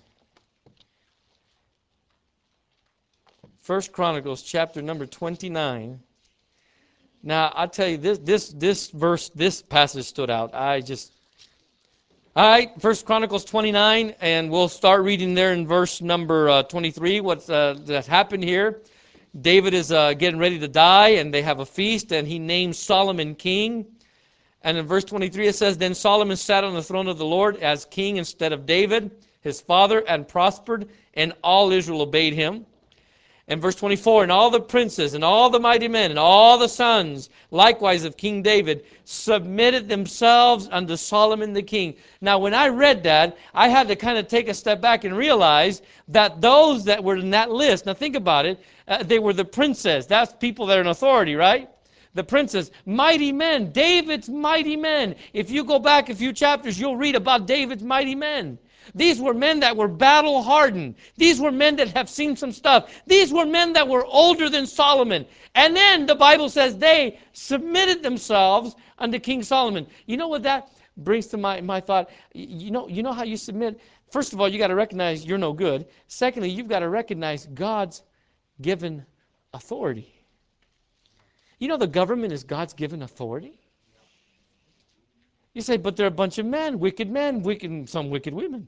A: 1 Chronicles chapter number 29. Now, I'll tell you, this passage stood out. All right, 1 Chronicles 29, and we'll start reading there in verse number 23, what's that happened here. David is getting ready to die, and they have a feast, and he names Solomon king. And in verse 23 it says, then Solomon sat on the throne of the Lord as king instead of David, his father, and prospered, and all Israel obeyed him. And verse 24, and all the princes and all the mighty men and all the sons, likewise of King David, submitted themselves unto Solomon the king. Now, when I read that, I had to kind of take a step back and realize that those that were in that list, now think about it, they were the princes. That's people that are in authority, right? The princes, mighty men, David's mighty men. If you go back a few chapters, you'll read about David's mighty men. These were men that were battle hardened. These were men that have seen some stuff. These were men that were older than Solomon. And then the Bible says they submitted themselves unto King Solomon. You know what that brings to my thought? You know how you submit? First of all, you got to recognize you're no good. Secondly, you've got to recognize God's given authority. You know the government is God's given authority. You say, but they're a bunch of men, some wicked women.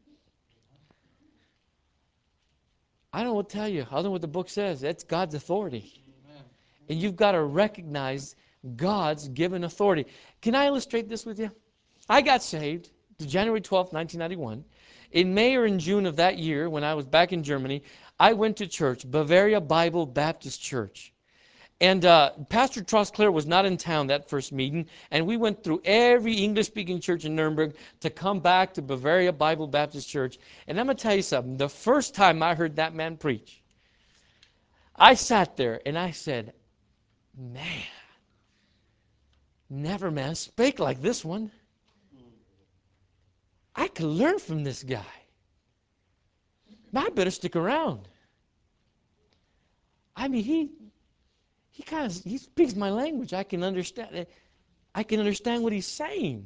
A: I don't know what to tell you, other than what the book says. That's God's authority. Amen. And you've got to recognize God's given authority. Can I illustrate this with you? I got saved January 12th, 1991. In May or in June of that year, when I was back in Germany, I went to church, Bavaria Bible Baptist Church. And Pastor Trostclair was not in town that first meeting, and we went through every English-speaking church in Nuremberg to come back to Bavaria Bible Baptist Church. And I'm going to tell you something. The first time I heard that man preach, I sat there and I said, man, never man spake like this one. I could learn from this guy. I better stick around. I mean, he speaks my language. I can understand what he's saying.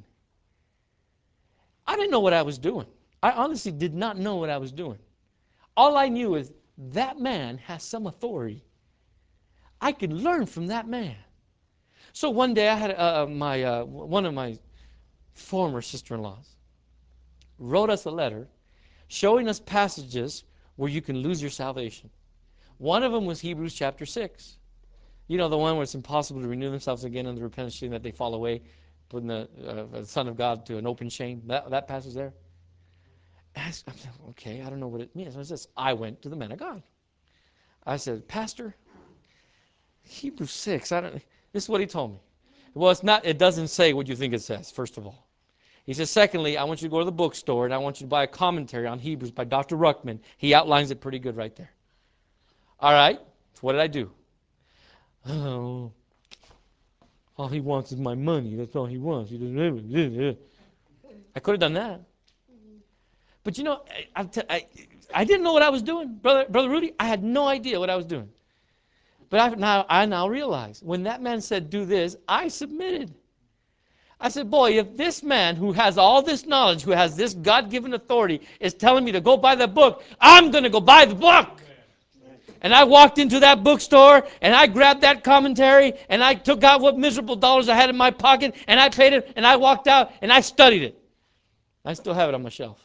A: I didn't know what I was doing. I honestly did not know what I was doing. All I knew is that man has some authority. I could learn from that man. So one day I had one of my former sister-in-laws wrote us a letter showing us passages where you can lose your salvation. One of them was Hebrews chapter 6. You know, the one where it's impossible to renew themselves again in the repentance that they fall away, putting the Son of God to an open shame. That passage there. I said, okay, I don't know what it means. I went to the man of God. I said, Pastor, Hebrews 6, this is what he told me. Well, it doesn't say what you think it says, first of all. He says, secondly, I want you to go to the bookstore and I want you to buy a commentary on Hebrews by Dr. Ruckman. He outlines it pretty good right there. All right. So what did I do? Oh, all he wants is my money. That's all he wants. I could have done that. But you know, I didn't know what I was doing. Brother Rudy, I had no idea what I was doing. But I now realize, when that man said, do this, I submitted. I said, boy, if this man who has all this knowledge, who has this God-given authority, is telling me to go buy the book, I'm going to go buy the book. And I walked into that bookstore, and I grabbed that commentary, and I took out what miserable dollars I had in my pocket, and I paid it, and I walked out, and I studied it. I still have it on my shelf.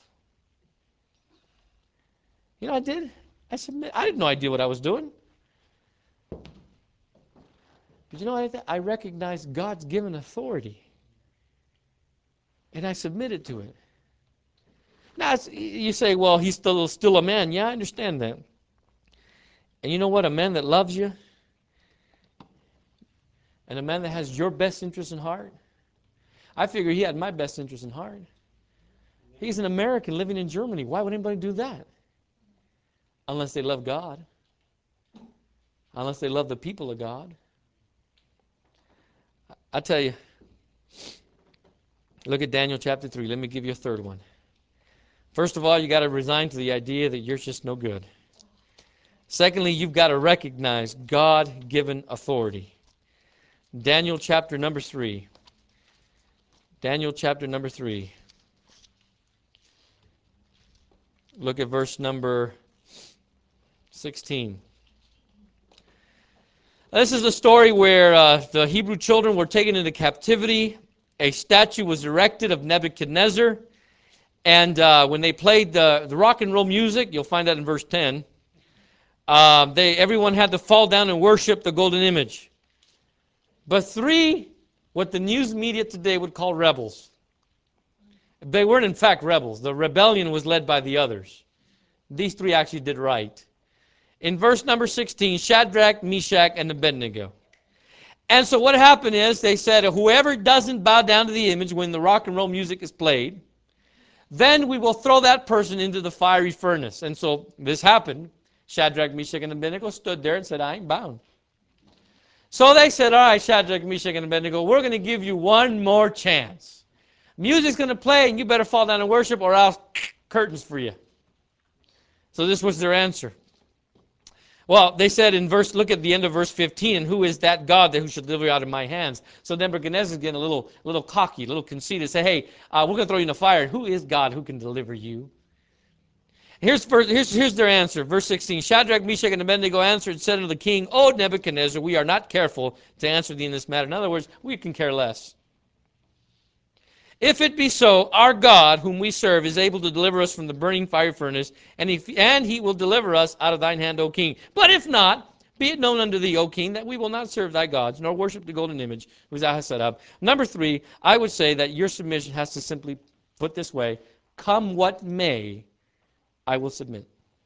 A: You know what I did? I had no idea what I was doing. But you know what? I recognized God's given authority. And I submitted to it. Now, you say, well, he's still a man. Yeah, I understand that. And you know what? A man that loves you, and a man that has your best interest in heart, I figure he had my best interest in heart. He's an American living in Germany. Why would anybody do that? Unless they love God. Unless they love the people of God. I tell you, look at Daniel chapter 3. Let me give you a third one. First of all, you got to resign to the idea that you're just no good. Secondly, you've got to recognize God-given authority. Daniel chapter number 3. Daniel chapter number 3. Look at verse number 16. This is a story where the Hebrew children were taken into captivity. A statue was erected of Nebuchadnezzar. And when they played the rock and roll music, you'll find that in verse 10, everyone had to fall down and worship the golden image. But three, what the news media today would call rebels. They weren't in fact rebels. The rebellion was led by the others. These three actually did right. In verse number 16, Shadrach, Meshach, and Abednego. And so what happened is they said, whoever doesn't bow down to the image when the rock and roll music is played, then we will throw that person into the fiery furnace. And so this happened. Shadrach, Meshach, and Abednego stood there and said, I ain't bound. So they said, all right, Shadrach, Meshach, and Abednego, we're going to give you one more chance. Music's going to play, and you better fall down and worship, or else curtains for you. So this was their answer. Well, they said look at the end of verse 15, and who is that God who should deliver you out of my hands? So Nebuchadnezzar is getting a little cocky, a little conceited, say, hey, we're going to throw you in the fire. Who is God who can deliver you? Here's their answer, verse 16. Shadrach, Meshach, and Abednego answered and said unto the king, O Nebuchadnezzar, we are not careful to answer thee in this matter. In other words, we can care less. If it be so, our God, whom we serve, is able to deliver us from the burning fire furnace, and he will deliver us out of thine hand, O king. But if not, be it known unto thee, O king, that we will not serve thy gods, nor worship the golden image which thou hast set up. Number 3, I would say that your submission has to simply put this way, come what may, I will submit.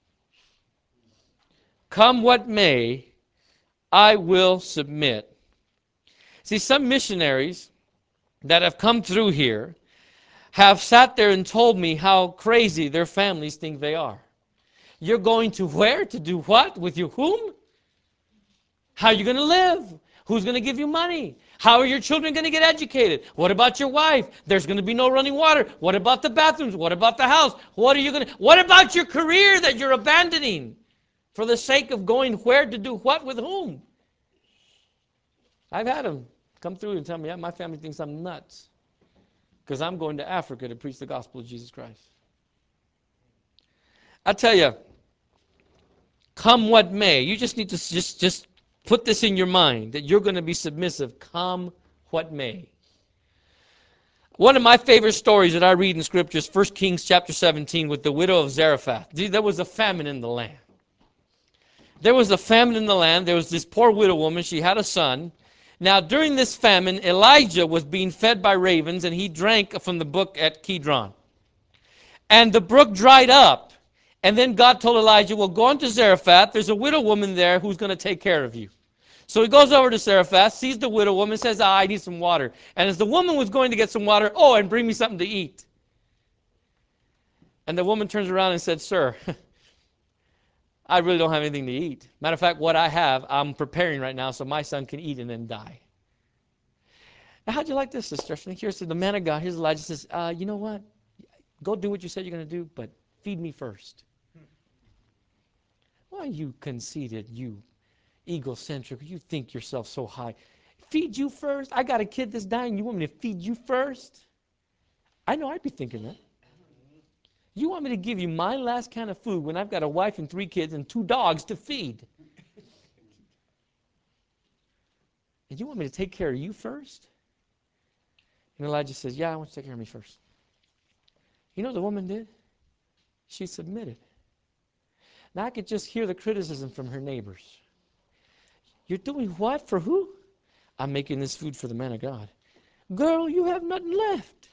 A: Come what may, I will submit. See, some missionaries that have come through here have sat there and told me how crazy their families think they are. You're going to where? To do what? With your whom? How are you going to live? Who's going to give you money? How are your children going to get educated? What about your wife? There's going to be no running water. What about the bathrooms? What about the house? What about your career that you're abandoning for the sake of going where to do what with whom? I've had them come through and tell me, yeah, my family thinks I'm nuts because I'm going to Africa to preach the gospel of Jesus Christ. I tell you, come what may, you just need to just put this in your mind that you're going to be submissive, come what may. One of my favorite stories that I read in Scripture is 1 Kings chapter 17 with the widow of Zarephath. There was a famine in the land. There was a famine in the land. There was this poor widow woman. She had a son. Now, during this famine, Elijah was being fed by ravens, and he drank from the brook at Kidron. And the brook dried up. And then God told Elijah, well, go on to Zarephath. There's a widow woman there who's going to take care of you. So he goes over to Zarephath, sees the widow woman, says, I need some water. And as the woman was going to get some water, and bring me something to eat. And the woman turns around and said, Sir, I really don't have anything to eat. Matter of fact, what I have, I'm preparing right now so my son can eat and then die. Now, how'd you like this, Sister Stephanie? Here's the man of God. Here's Elijah says, you know what? Go do what you said you're going to do, but feed me first. Why you conceited, you egocentric, you think yourself so high. Feed you first? I got a kid that's dying. You want me to feed you first? I know I'd be thinking that. You want me to give you my last kind of food when I've got a wife and 3 kids and 2 dogs to feed? And you want me to take care of you first? And Elijah says, yeah, I want you to take care of me first. You know what the woman did? She submitted. Now I could just hear the criticism from her neighbors. You're doing what? For who? I'm making this food for the man of God. Girl, you have nothing left.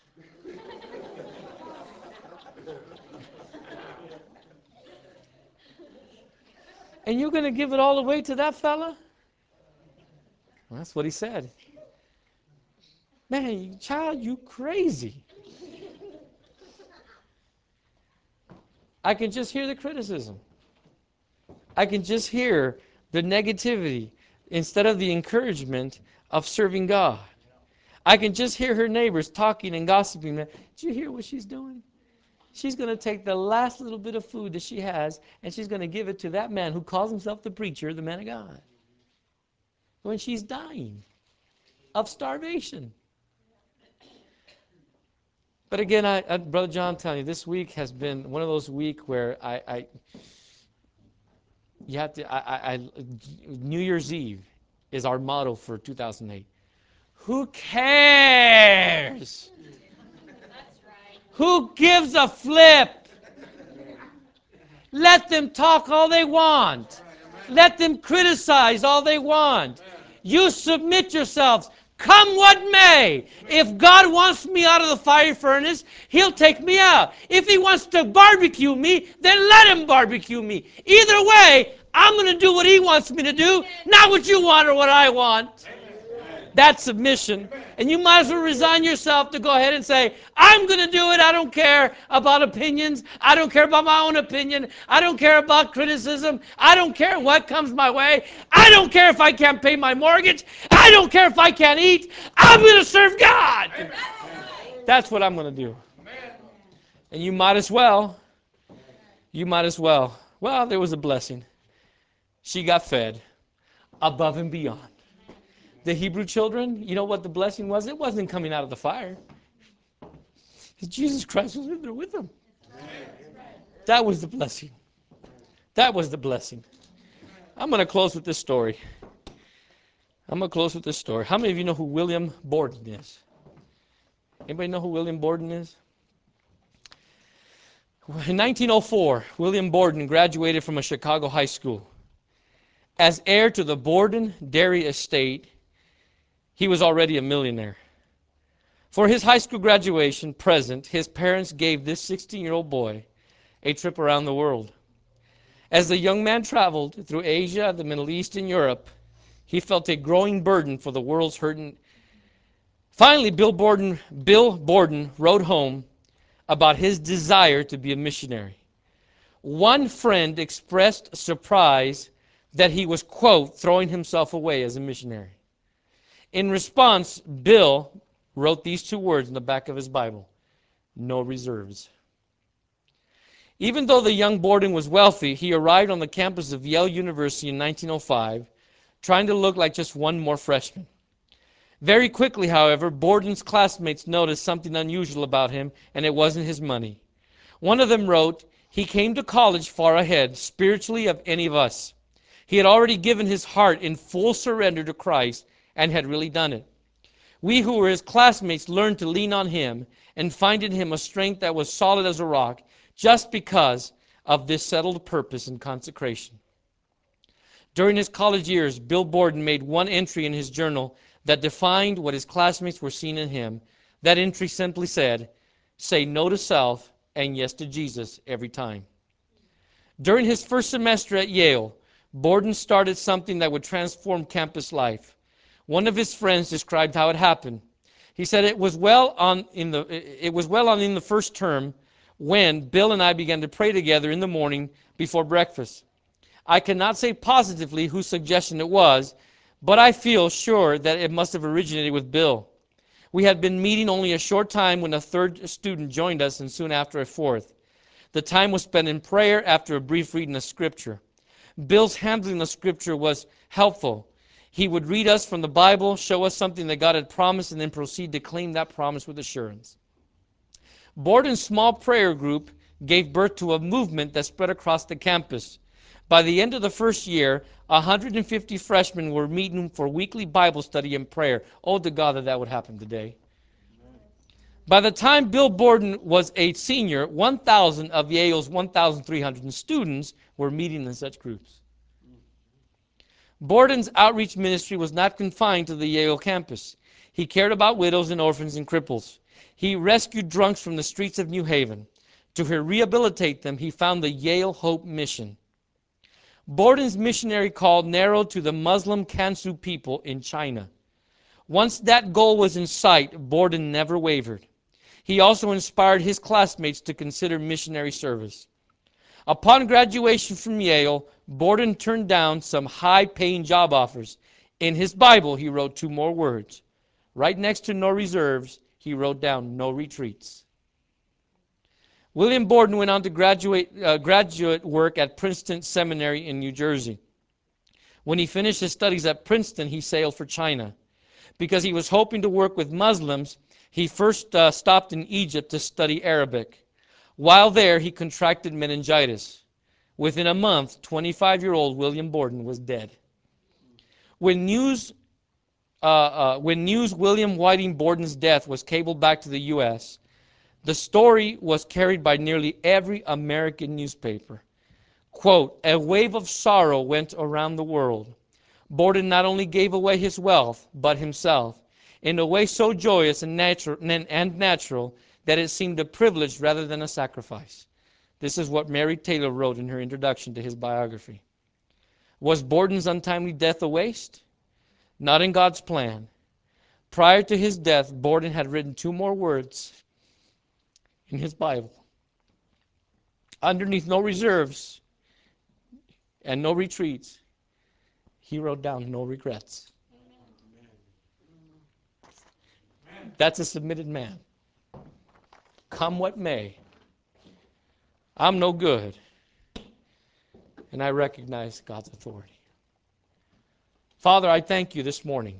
A: And you're going to give it all away to that fella? Well, that's what he said. Man, child, you crazy. I can just hear the criticism. I can just hear the negativity instead of the encouragement of serving God. I can just hear her neighbors talking and gossiping. Did you hear what she's doing? She's going to take the last little bit of food that she has and she's going to give it to that man who calls himself the preacher, the man of God. When she's dying of starvation. But again, Brother John, I'm telling you, this week has been one of those weeks where you have to, New Year's Eve is our motto for 2008. Who cares? That's right. Who gives a flip? Let them talk all they want. Let them criticize all they want. You submit yourselves. Come what may. If God wants me out of the fire furnace, He'll take me out. If He wants to barbecue me, then let Him barbecue me. Either way, I'm going to do what He wants me to do, not what you want or what I want. That's submission. And you might as well resign yourself to go ahead and say, I'm going to do it. I don't care about opinions. I don't care about my own opinion. I don't care about criticism. I don't care what comes my way. I don't care if I can't pay my mortgage. I don't care if I can't eat. I'm going to serve God. That's what I'm going to do. And you might as well. You might as well. Well, there was a blessing. She got fed above and beyond. The Hebrew children, you know what the blessing was? It wasn't coming out of the fire. Jesus Christ was in there with them. That was the blessing. That was the blessing. I'm going to close with this story. How many of you know who William Borden is? Anybody know who William Borden is? In 1904, William Borden graduated from a Chicago high school. As heir to the Borden Dairy Estate, he was already a millionaire. For his high school graduation present, his parents gave this 16-year-old boy a trip around the world. As the young man traveled through Asia, the Middle East, and Europe, he felt a growing burden for the world's hurting. Finally, Bill Borden wrote home about his desire to be a missionary. One friend expressed surprise that he was, quote, throwing himself away as a missionary. In response, Bill wrote these 2 words in the back of his Bible: no reserves. Even though the young Borden was wealthy, he arrived on the campus of Yale University in 1905, trying to look like just one more freshman. Very quickly, however, Borden's classmates noticed something unusual about him, and it wasn't his money. One of them wrote, he came to college far ahead, spiritually, of any of us. He had already given his heart in full surrender to Christ and had really done it. We who were his classmates learned to lean on him and find in him a strength that was solid as a rock just because of this settled purpose and consecration. During his college years, Bill Borden made one entry in his journal that defined what his classmates were seeing in him. That entry simply said, say no to self and yes to Jesus every time. During his first semester at Yale, Borden started something that would transform campus life. One of his friends described how it happened. He said it was well on in the first term when Bill and I began to pray together in the morning before breakfast. I cannot say positively whose suggestion it was, but I feel sure that it must have originated with Bill. We had been meeting only a short time when a third student joined us, and soon after a fourth. The time was spent in prayer after a brief reading of Scripture. Bill's handling of Scripture was helpful. He would read us from the Bible, show us something that God had promised, and then proceed to claim that promise with assurance. Borden's small prayer group gave birth to a movement that spread across the campus. By the end of the first year, 150 freshmen were meeting for weekly Bible study and prayer. Oh, to God that would happen today. By the time Bill Borden was a senior, 1,000 of Yale's 1,300 students were meeting in such groups. Borden's outreach ministry was not confined to the Yale campus. He cared about widows and orphans and cripples. He rescued drunks from the streets of New Haven. To rehabilitate them, he found the Yale Hope Mission. Borden's missionary call narrowed to the Muslim Kansu people in China. Once that goal was in sight, Borden never wavered. He also inspired his classmates to consider missionary service. Upon graduation from Yale, Borden turned down some high-paying job offers. In his Bible, he wrote 2 more words. Right next to no reserves, he wrote down no retreats. William Borden went on to graduate work at Princeton Seminary in New Jersey. When he finished his studies at Princeton, he sailed for China. Because he was hoping to work with Muslims, he first stopped in Egypt to study Arabic. While there, he contracted meningitis. Within a month, 25-year-old William Borden was dead. When news William Whiting Borden's death was cabled back to the U.S., the story was carried by nearly every American newspaper. Quote, a wave of sorrow went around the world. Borden not only gave away his wealth, but himself, in a way so joyous and natural that it seemed a privilege rather than a sacrifice. This is what Mary Taylor wrote in her introduction to his biography. Was Borden's untimely death a waste? Not in God's plan. Prior to his death, Borden had written 2 more words in his Bible. Underneath no reserves and no retreats, he wrote down no regrets. That's a submitted man. Come what may, I'm no good, and I recognize God's authority. Father, I thank you this morning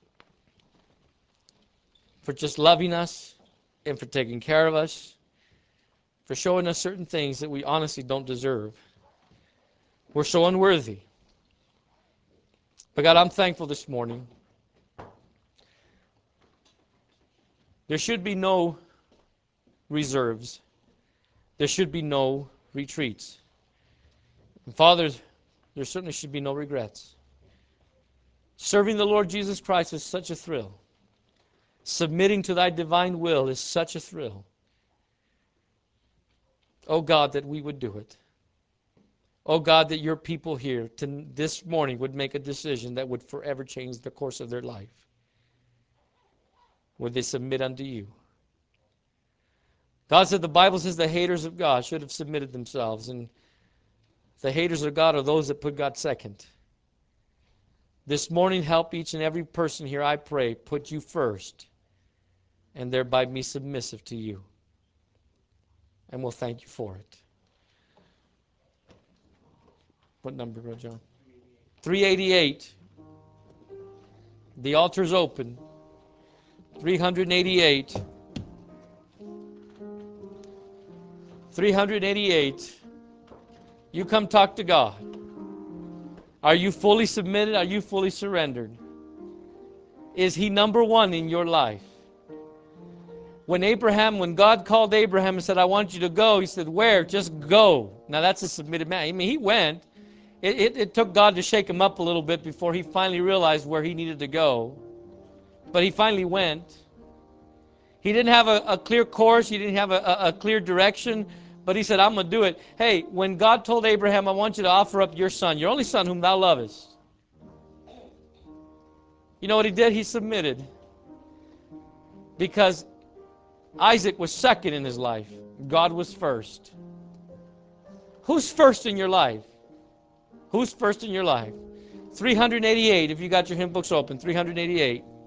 A: for just loving us and for taking care of us, for showing us certain things that we honestly don't deserve. We're so unworthy. But God, I'm thankful this morning. There should be no reserves. There should be no retreats. And Father, there certainly should be no regrets. Serving the Lord Jesus Christ is such a thrill. Submitting to thy divine will is such a thrill. Oh God, that we would do it. Oh God, that your people here this morning would make a decision that would forever change the course of their life. Would they submit unto you? God said, the Bible says the haters of God should have submitted themselves, and the haters of God are those that put God second. This morning, help each and every person here, I pray, put you first, and thereby be submissive to you. And we'll thank you for it. What number, Brother John? 388. The altar's open. 388. 388. You come talk to God. Are you fully submitted? Are you fully surrendered? Is he number one in your life? When God called Abraham and said, I want you to go, he said, where? Just go. Now that's a submitted man. I mean, he went. It took God to shake him up a little bit before he finally realized where he needed to go. But he finally went. He didn't have a clear course. He didn't have a clear direction. But he said, I'm going to do it. Hey, when God told Abraham, I want you to offer up your son, your only son whom thou lovest. You know what he did? He submitted. Because Isaac was second in his life. God was first. Who's first in your life? Who's first in your life? 388, if you got your hymn books open, 388.